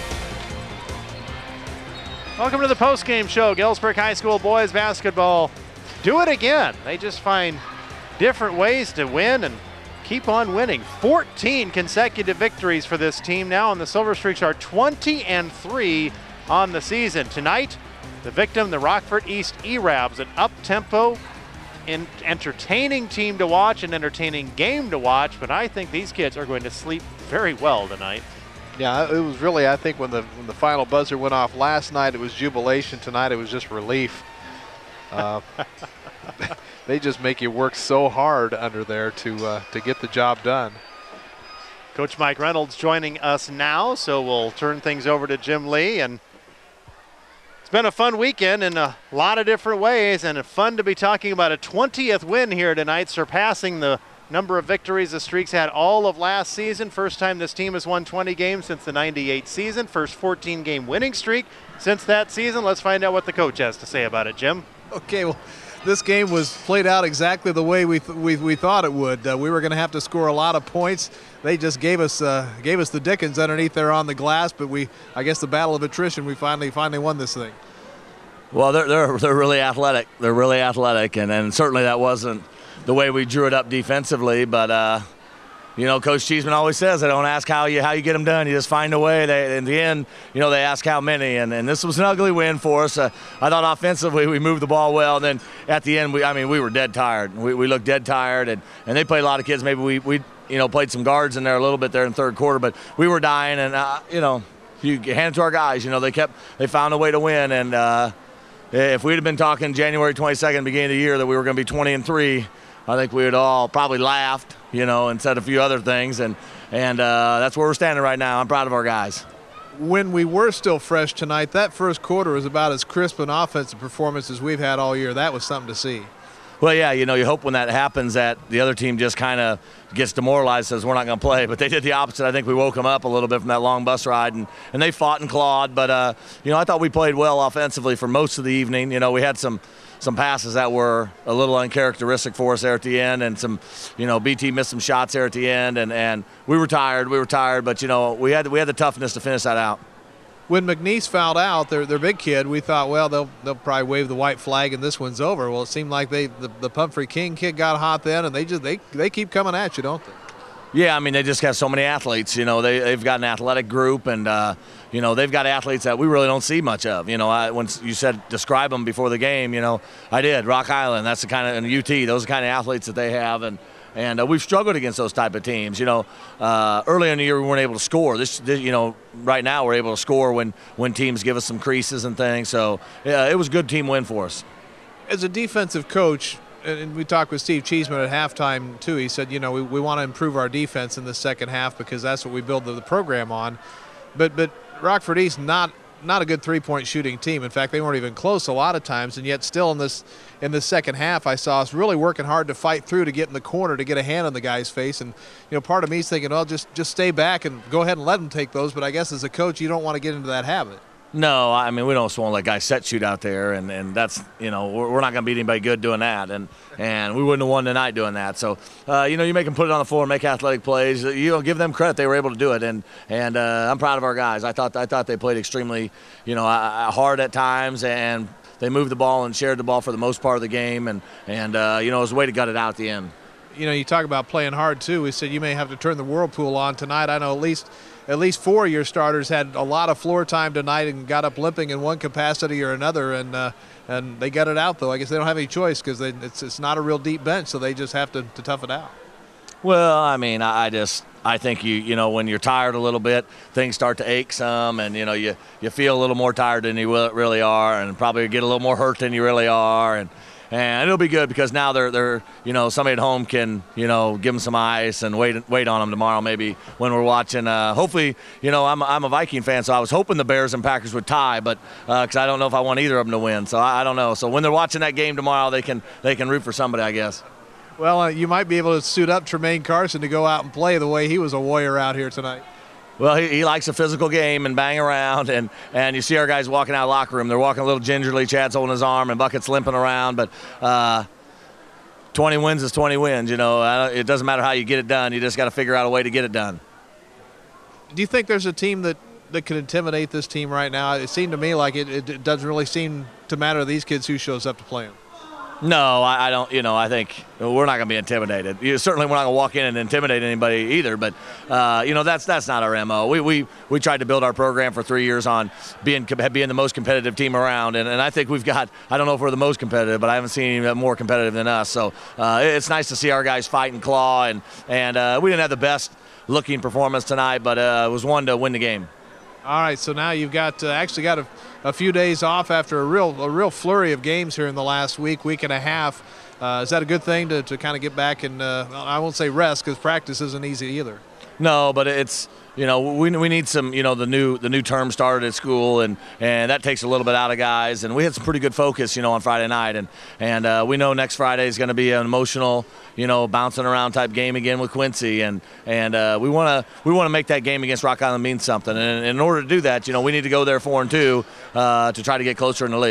Welcome to the postgame show. Galesburg High School boys basketball do it again. They just find different ways to win and keep on winning. 14 consecutive victories for this team now, and the Silver Streaks are 20-3 on the season. Tonight, the victim, the Rockford East E-Rabs, an up-tempo, entertaining team to watch, an entertaining game to watch, but I think these kids are going to sleep very well tonight. Yeah, it was really, I think when the final buzzer went off last night, it was jubilation. Tonight, it was just relief. They just make you work so hard under there to get the job done. Coach Mike Reynolds joining us now, so we'll turn things over to Jim Lee. And it's been a fun weekend in a lot of different ways, and fun to be talking about a 20th win here tonight, surpassing the number of victories the Streaks had all of last season. First time this team has won 20 games since the '98 season. First 14-game winning streak since that season. Let's find out what the coach has to say about it, Jim. Okay, well, this game was played out exactly the way we thought it would. We were going to have to score a lot of points. They just gave us the dickens underneath there on the glass, but I guess the battle of attrition, we finally won this thing. Well, they're really athletic. They're really athletic, and certainly that wasn't the way we drew it up defensively. But Coach Cheeseman always says, "They don't ask how you get them done. You just find a way." In the end, they ask how many, and this was an ugly win for us. I thought offensively we moved the ball well, and then at the end, we were dead tired. We looked dead tired, and they played a lot of kids. Maybe we played some guards in there a little bit there in the third quarter, but we were dying, and you hand it to our guys. They found a way to win, and if we'd have been talking January 22nd, beginning of the year, that we were going to be 20-3, I think we would all probably laughed, and said a few other things, and that's where we're standing right now. I'm proud of our guys. When we were still fresh tonight, that first quarter was about as crisp an offensive performance as we've had all year. That was something to see. Well, yeah, you hope when that happens that the other team just kind of gets demoralized, says we're not going to play. But they did the opposite. I think we woke them up a little bit from that long bus ride, and they fought and clawed. But, I thought we played well offensively for most of the evening. We had some passes that were a little uncharacteristic for us there at the end, and some, BT missed some shots there at the end, and we were tired. But, we had the toughness to finish that out. When McNeese fouled out, their big kid, we thought, well, they'll probably wave the white flag and this one's over. Well, it seemed like the Pumphrey King kid got hot then, and they keep coming at you, don't they? Yeah, they just have so many athletes. They've got an athletic group, and they've got athletes that we really don't see much of. When you said describe them before the game, I did. Rock Island, that's the kind of, and UT, those are the kind of athletes that they have, and we've struggled against those type of teams. Early in the year we weren't able to score. This right now we're able to score when teams give us some creases and things. So yeah, it was a good team win for us. As a defensive coach, and we talked with Steve Cheeseman at halftime too. He said, we want to improve our defense in the second half because that's what we build the program on. But Rockford East not a good three-point shooting team. In fact, they weren't even close a lot of times, and yet still in the second half, I saw us really working hard to fight through to get in the corner to get a hand on the guy's face. And part of me is thinking, just stay back and go ahead and let them take those. But I guess as a coach, you don't want to get into that habit. No, we don't want to let guys set shoot out there, and that's, we're not going to beat anybody good doing that, and we wouldn't have won tonight doing that. So, you make them put it on the floor, make athletic plays. Give them credit; they were able to do it, and I'm proud of our guys. I thought they played extremely, hard at times, and they moved the ball and shared the ball for the most part of the game, and it was a way to gut it out at the end. You talk about playing hard too. We said you may have to turn the whirlpool on tonight. I know at least 4 of your starters had a lot of floor time tonight and got up limping in one capacity or another, and they got it out though. I guess they don't have any choice because it's not a real deep bench, so they just have to tough it out. Well, I think you when you're tired a little bit, things start to ache some, and you feel a little more tired than you really are, and probably get a little more hurt than you really are, and it'll be good because now they're somebody at home can give them some ice and wait on them tomorrow maybe when we're watching. Hopefully, I'm a Viking fan, so I was hoping the Bears and Packers would tie, but because I don't know if I want either of them to win, so I don't know. So when they're watching that game tomorrow, they can root for somebody, I guess. Well, you might be able to suit up Tremaine Carson to go out and play the way he was a warrior out here tonight. Well, he likes a physical game and bang around, and you see our guys walking out of the locker room. They're walking a little gingerly. Chad's holding his arm, and Bucket's limping around. But 20 wins is 20 wins. It doesn't matter how you get it done. You just got to figure out a way to get it done. Do you think there's a team that can intimidate this team right now? It seemed to me like it doesn't really seem to matter to these kids who shows up to play them. No, I don't. I think we're not going to be intimidated. Certainly, we're not going to walk in and intimidate anybody either. But that's not our MO. We tried to build our program for 3 years on being the most competitive team around, and I think we've got. I don't know if we're the most competitive, but I haven't seen anyone more competitive than us. So it's nice to see our guys fight and claw, and we didn't have the best looking performance tonight, but it was one to win the game. All right, so now you've got actually got a few days off after a real flurry of games here in the last week and a half. Is that a good thing to kind of get back and I won't say rest because practice isn't easy either? No, but it's we need some the new term started at school and that takes a little bit out of guys, and we had some pretty good focus on Friday night, and we know next Friday is going to be an emotional bouncing around type game again with Quincy, and we want to make that game against Rock Island mean something, and in order to do that we need to go there 4-2 to try to get closer in the league.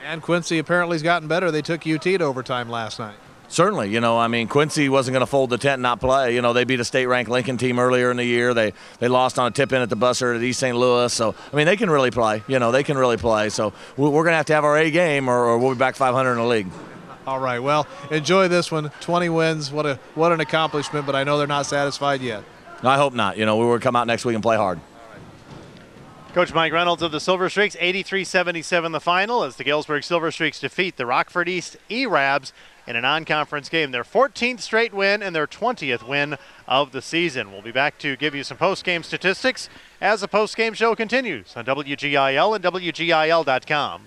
And Quincy apparently has gotten better. They took UT to overtime last night. Certainly, Quincy wasn't going to fold the tent and not play. They beat a state-ranked Lincoln team earlier in the year. They lost on a tip-in at the buzzer at East St. Louis. So, they can really play. They can really play. So we're going to have our A game or we'll be back 500 in the league. All right, well, enjoy this one. 20 wins, what an accomplishment, but I know they're not satisfied yet. I hope not. We will come out next week and play hard. Coach Mike Reynolds of the Silver Streaks, 83-77 the final as the Galesburg Silver Streaks defeat the Rockford East E-Rabs in a non-conference game. Their 14th straight win and their 20th win of the season. We'll be back to give you some post-game statistics as the post-game show continues on WGIL and WGIL.com.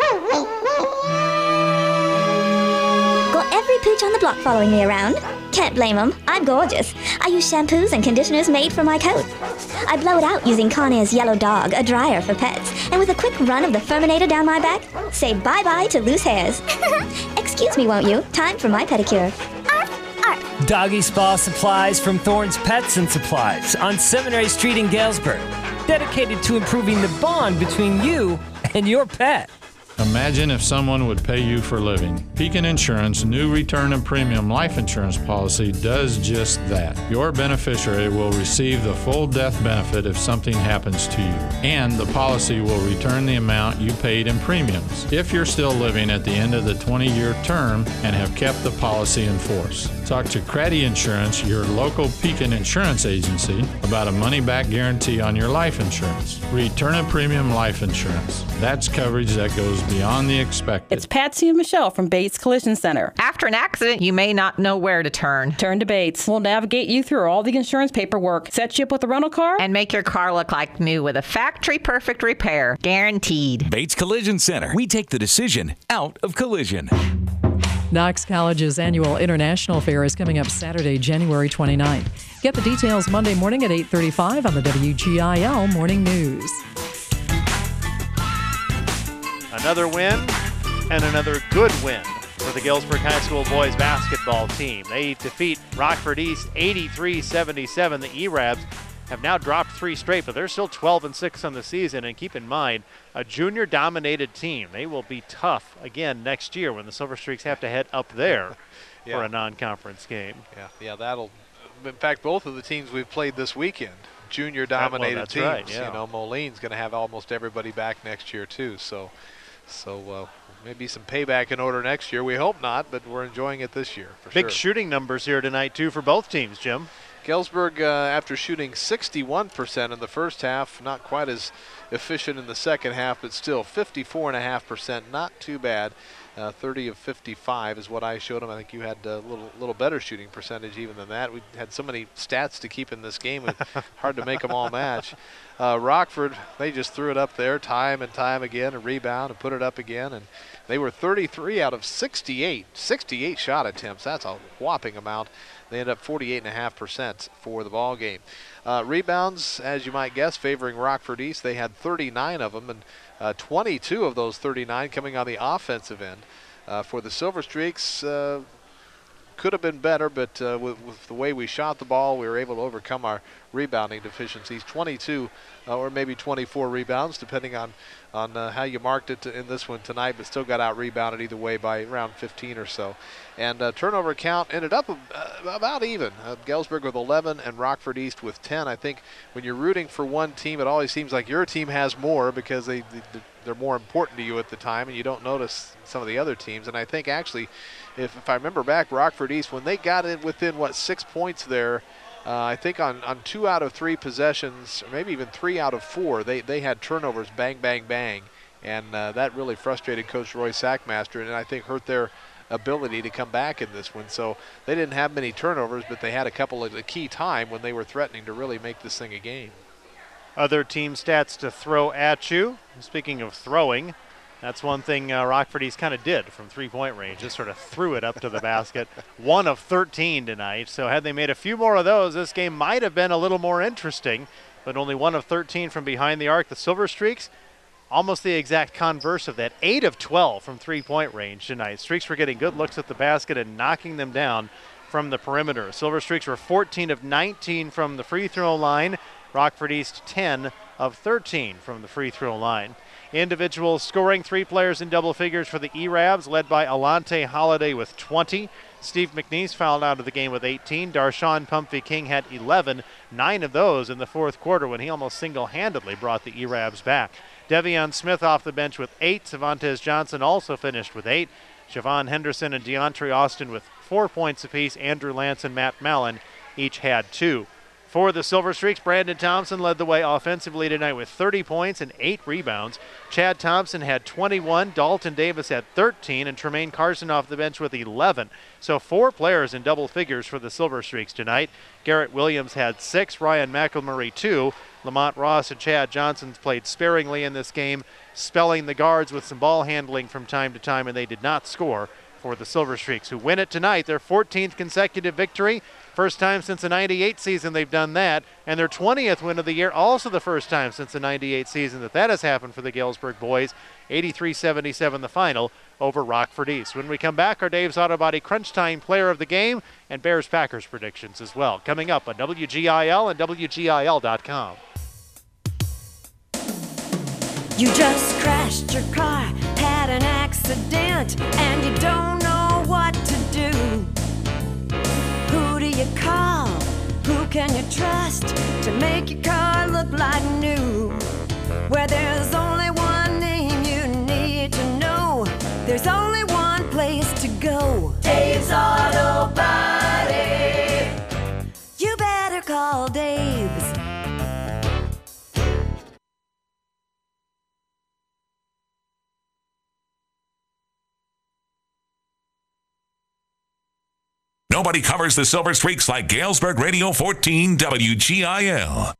Got every pooch on the block following me around. Can't blame them. I'm gorgeous. I use shampoos and conditioners made for my coat. I blow it out using Conair's Yellow Dog, a dryer for pets. And with a quick run of the Furminator down my back, say bye-bye to loose hairs. Excuse me, won't you? Time for my pedicure. Doggy Spa Supplies from Thorne's Pets and Supplies on Seminary Street in Galesburg. Dedicated to improving the bond between you and your pet. Imagine if someone would pay you for living. Pekin Insurance new return and premium life insurance policy does just that. Your beneficiary will receive the full death benefit if something happens to you, and the policy will return the amount you paid in premiums if you're still living at the end of the 20-year term and have kept the policy in force. Talk to Craddy Insurance, your local Pekin insurance agency, about a money-back guarantee on your life insurance. Return and premium life insurance. That's coverage that goes beyond the expected. It's Patsy and Michelle from Bates Collision Center. After an accident, you may not know where to turn. Turn to Bates. We'll navigate you through all the insurance paperwork, set you up with a rental car, and make your car look like new with a factory-perfect repair. Guaranteed. Bates Collision Center. We take the decision out of collision. Knox College's annual International Fair is coming up Saturday, January 29th. Get the details Monday morning at 8:35 on the WGIL Morning News. Another win and another good win for the Galesburg High School boys basketball team. They defeat Rockford East 83-77. The E-Rabs have now dropped 3 straight, but they're still 12-6 on the season. And keep in mind, a junior-dominated team. They will be tough again next year when the Silver Streaks have to head up there for a non-conference game. Yeah, that'll. In fact, both of the teams we've played this weekend, junior-dominated teams. Right, yeah. Moline's going to have almost everybody back next year too. So maybe some payback in order next year. We hope not, but we're enjoying it this year for sure. Big shooting numbers here tonight too for both teams, Jim. Galesburg, after shooting 61% in the first half, not quite as efficient in the second half, but still 54.5%, not too bad. 30 of 55 is what I showed them. I think you had a little better shooting percentage even than that. We had so many stats to keep in this game, it's hard to make them all match. Rockford, they just threw it up there time and time again, a rebound and put it up again, and they were 33 out of 68 shot attempts. That's a whopping amount. They ended up 48.5% for the ball game. Rebounds, as you might guess, favoring Rockford East. They had 39 of them, and 22 of those 39 coming on the offensive end. For the Silver Streaks, could have been better, but with the way we shot the ball, we were able to overcome our rebounding deficiencies. 22 or maybe 24 rebounds, depending on how you marked it in this one tonight, but still got out-rebounded either way by around 15 or so. And turnover count ended up about even. Galesburg with 11 and Rockford East with 10. I think when you're rooting for one team, it always seems like your team has more because they're more important to you at the time, and you don't notice some of the other teams. And I think actually, if I remember back, Rockford East, when they got in within, 6 points there, I think on 2 out of 3 possessions, or maybe even 3 out of 4, they had turnovers, bang, bang, bang. And that really frustrated Coach Roy Sackmaster, and I think hurt their ability to come back in this one. So they didn't have many turnovers, but they had a couple at a key time when they were threatening to really make this thing a game. Other team stats to throw at you. Speaking of throwing, that's one thing Rockford East kind of did from three-point range. Just sort of threw it up to the basket. 1 of 13 tonight. So had they made a few more of those, this game might have been a little more interesting. But only 1 of 13 from behind the arc. The Silver Streaks, almost the exact converse of that. 8 of 12 from three-point range tonight. Streaks were getting good looks at the basket and knocking them down from the perimeter. Silver Streaks were 14 of 19 from the free throw line. Rockford East 10 of 13 from the free throw line. Individual scoring, 3 players in double figures for the E-Rabs, led by Alante Holiday with 20. Steve McNeese fouled out of the game with 18. Darshawn Pumphrey King had 11, 9 of those in the fourth quarter when he almost single-handedly brought the E-Rabs back. Devion Smith off the bench with 8. Cervantes Johnson also finished with 8. Javon Henderson and DeAndre Austin with 4 points apiece. Andrew Lance and Matt Mallon each had 2. For the Silver Streaks, Brandon Thompson led the way offensively tonight with 30 points and 8 rebounds. Chad Thompson had 21, Dalton Davis had 13, and Tremaine Carson off the bench with 11. So 4 players in double figures for the Silver Streaks tonight. Garrett Williams had 6, Ryan McElmurray 2. Lamont Ross and Chad Johnson played sparingly in this game, spelling the guards with some ball handling from time to time, and they did not score for the Silver Streaks, who win it tonight, their 14th consecutive victory. First time since the 98 season they've done that, and their 20th win of the year, also the first time since the 98 season that has happened for the Galesburg boys. 83-77 the final over Rockford East. When we come back, our Dave's Auto Body Crunch Time player of the game and Bears-Packers predictions as well, coming up on WGIL and WGIL.com. You just crashed your car, had an accident, and you don't know what to do. Who do you call? Who can you trust to make your car look like new? Where there's only one name you need to know, there's only one place to go. Dave's Auto Body. You better call Dave's. Nobody covers the Silver Streaks like Galesburg Radio 14 WGIL.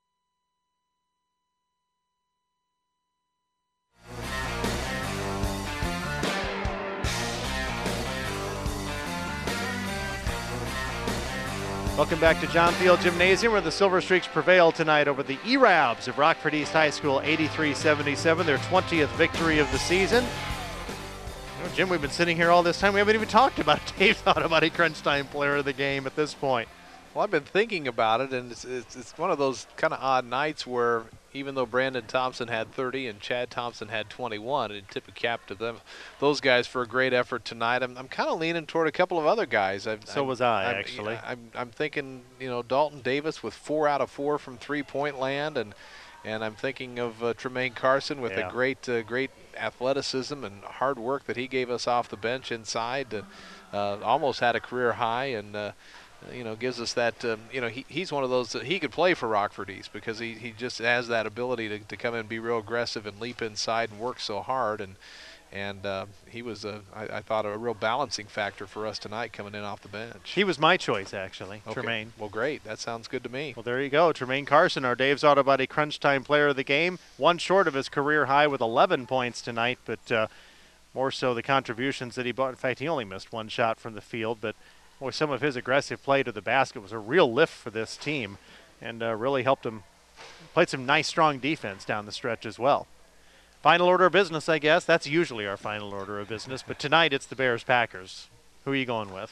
Welcome back to John Field Gymnasium, where the Silver Streaks prevail tonight over the E-Rabs of Rockford East High School, 83-77, their 20th victory of the season. Jim, we've been sitting here all this time. We haven't even talked about Dave's Auto Body Crunch Time player of the game at this point. Well, I've been thinking about it, and it's one of those kind of odd nights where even though Brandon Thompson had 30 and Chad Thompson had 21, and tip of cap to them, those guys for a great effort tonight. I'm kind of leaning toward a couple of other guys. Actually. I'm thinking, Dalton Davis with 4 out of 4 from three-point land, and I'm thinking of Tremaine Carson with a great athleticism and hard work that he gave us off the bench inside. Almost had a career high, and gives us that. He's one of those that he could play for Rockford East because he just has that ability to come in and be real aggressive and leap inside and work so hard. And he was, I thought, a real balancing factor for us tonight coming in off the bench. He was my choice, actually, okay. Tremaine. Well, great. That sounds good to me. Well, there you go. Tremaine Carson, our Dave's Auto Body Crunch Time player of the game. One short of his career high with 11 points tonight, but more so the contributions that he brought. In fact, he only missed 1 shot from the field, but boy, some of his aggressive play to the basket was a real lift for this team and really helped him. Played some nice, strong defense down the stretch as well. Final order of business, I guess. That's usually our final order of business. But tonight it's the Bears-Packers. Who are you going with?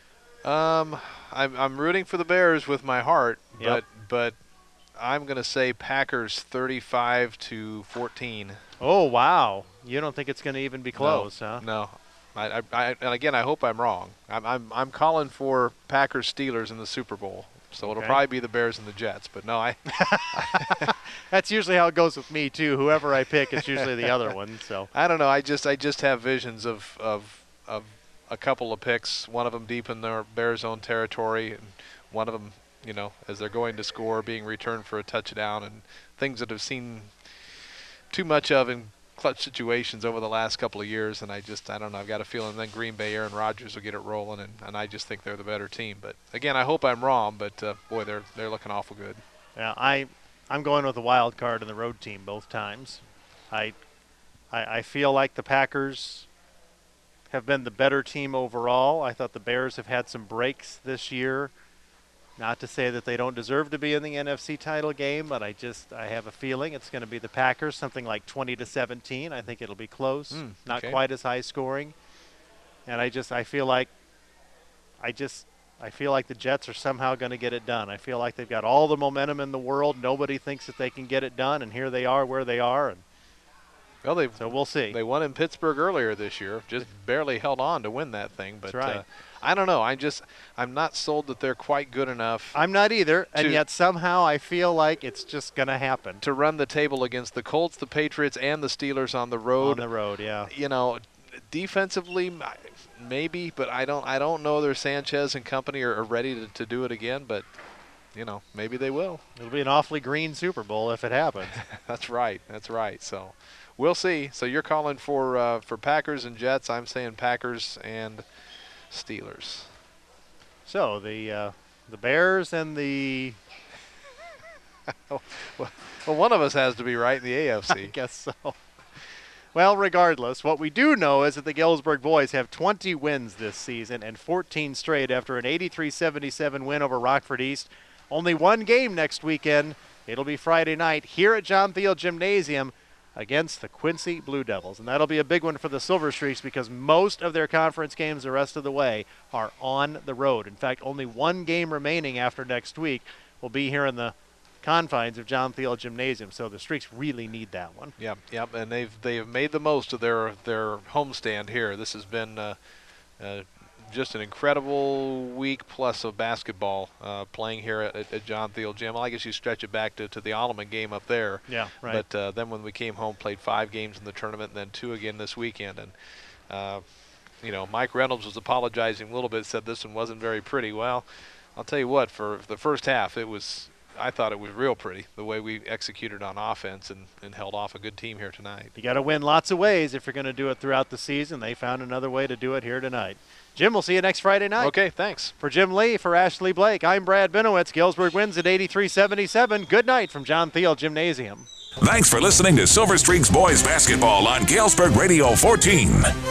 I'm rooting for the Bears with my heart, but I'm going to say Packers 35-14. Oh, wow. You don't think it's going to even be close, huh? No. And again, I hope I'm wrong. I'm calling for Packers-Steelers in the Super Bowl. So it'll probably be the Bears and the Jets, but no, That's usually how it goes with me too. Whoever I pick, it's usually the other one. So I don't know. I just have visions of a couple of picks. One of them deep in their Bears' own territory, and one of them, as they're going to score, being returned for a touchdown, and things that I've seen too much of in clutch situations over the last couple of years, and I don't know. I've got a feeling then Green Bay, Aaron Rodgers will get it rolling, and I just think they're the better team. But again, I hope I'm wrong. But boy, they're looking awful good. Yeah, I'm going with the wild card and the road team both times. I feel like the Packers have been the better team overall. I thought the Bears have had some breaks this year. Not to say that they don't deserve to be in the NFC title game, but I have a feeling it's going to be the Packers, something like 20-17. I think it'll be close, not quite as high scoring. And I feel like the Jets are somehow going to get it done. I feel like they've got all the momentum in the world. Nobody thinks that they can get it done, and here they are where they are. And Well, so we'll see. They won in Pittsburgh earlier this year, just barely held on to win that thing. But That's right. I don't know. I'm not sold that they're quite good enough. I'm not either, and yet somehow I feel like it's just going to happen. To run the table against the Colts, the Patriots, and the Steelers on the road. On the road, yeah. You know, defensively, maybe, but I don't know their Sanchez and company are ready to do it again, but you know, maybe they will. It'll be an awfully green Super Bowl if it happens. That's right. So we'll see. So you're calling for Packers and Jets. I'm saying Packers and Steelers. So the Bears and the well, one of us has to be right in the AFC. I guess so. Well, regardless, what we do know is that the Galesburg boys have 20 wins this season and 14 straight after an 83-77 win over Rockford East. Only one game next weekend. It'll be Friday night here at John Thiel Gymnasium against the Quincy Blue Devils. And that'll be a big one for the Silver Streaks because most of their conference games the rest of the way are on the road. In fact, only one game remaining after next week will be here in the confines of John Thiel Gymnasium. So the Streaks really need that one. Yep. And they've made the most of their homestand here. This has been just an incredible week plus of basketball playing here at John Thiel Gym. Well, I guess you stretch it back to the Alleman game up there. Yeah, right. But then when we came home, played 5 games in the tournament and then 2 again this weekend. And, you know, Mike Reynolds was apologizing a little bit, said this one wasn't very pretty. Well, I'll tell you what, for the first half, I thought it was real pretty, the way we executed on offense and held off a good team here tonight. You got to win lots of ways if you're going to do it throughout the season. They found another way to do it here tonight. Jim, we'll see you next Friday night. Okay, thanks. For Jim Lee, for Ashley Blake, I'm Brad Benowitz. Galesburg wins at 83-77. Good night from John Thiel Gymnasium. Thanks for listening to Silver Streaks Boys Basketball on Galesburg Radio 14,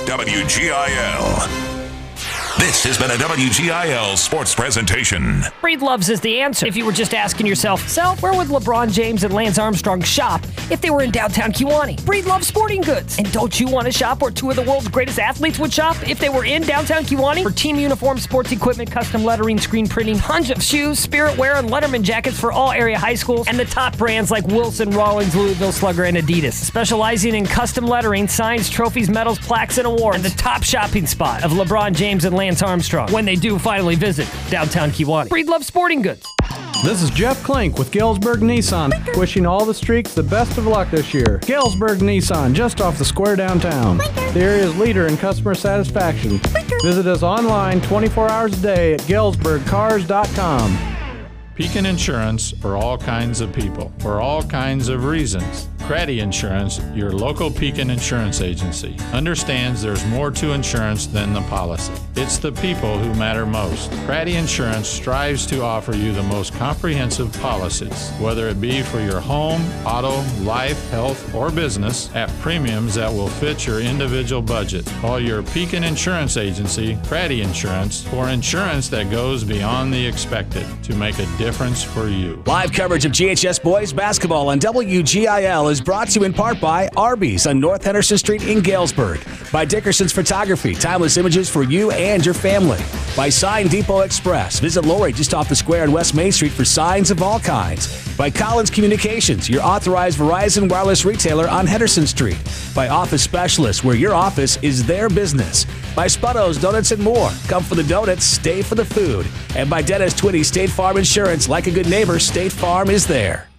WGIL. This has been a WGIL sports presentation. Breedlove's is the answer. If you were just asking yourself, Sal, where would LeBron James and Lance Armstrong shop if they were in downtown Kewanee? Breedlove Sporting Goods. And don't you want to shop where 2 of the world's greatest athletes would shop if they were in downtown Kewanee? For team uniforms, sports equipment, custom lettering, screen printing, tons of shoes, Spirit wear, and Letterman jackets for all area high schools, and the top brands like Wilson, Rawlings, Louisville Slugger, and Adidas. Specializing in custom lettering, signs, trophies, medals, plaques, and awards. And the top shopping spot of LeBron James and Lance Armstrong when they do finally visit downtown Kewanee. Breedlove Sporting Goods. This is Jeff Klink with Galesburg Nissan, wishing all the Streaks the best of luck this year. Galesburg Nissan, just off the square downtown. The area's leader in customer satisfaction. Visit us online 24 hours a day at galesburgcars.com. Pekin Insurance for all kinds of people, for all kinds of reasons. Craddy Insurance, your local Pekin insurance agency, understands there's more to insurance than the policy. It's the people who matter most. Craddy Insurance strives to offer you the most comprehensive policies, whether it be for your home, auto, life, health, or business, at premiums that will fit your individual budget. Call your Pekin Insurance agency, Craddy Insurance, for insurance that goes beyond the expected to make a difference for you. Live coverage of GHS Boys Basketball on WGIL is brought to you in part by Arby's on North Henderson Street in Galesburg, by Dickerson's Photography, timeless images for you and your family, by Sign Depot Express. Visit Lori just off the square on West Main Street for signs of all kinds, by Collins Communications, your authorized Verizon wireless retailer on Henderson Street, by Office Specialists, where your office is their business, by Sputto's Donuts and More. Come for the donuts, stay for the food, and by Dennis Twitty State Farm Insurance. Like a good neighbor, State Farm is there.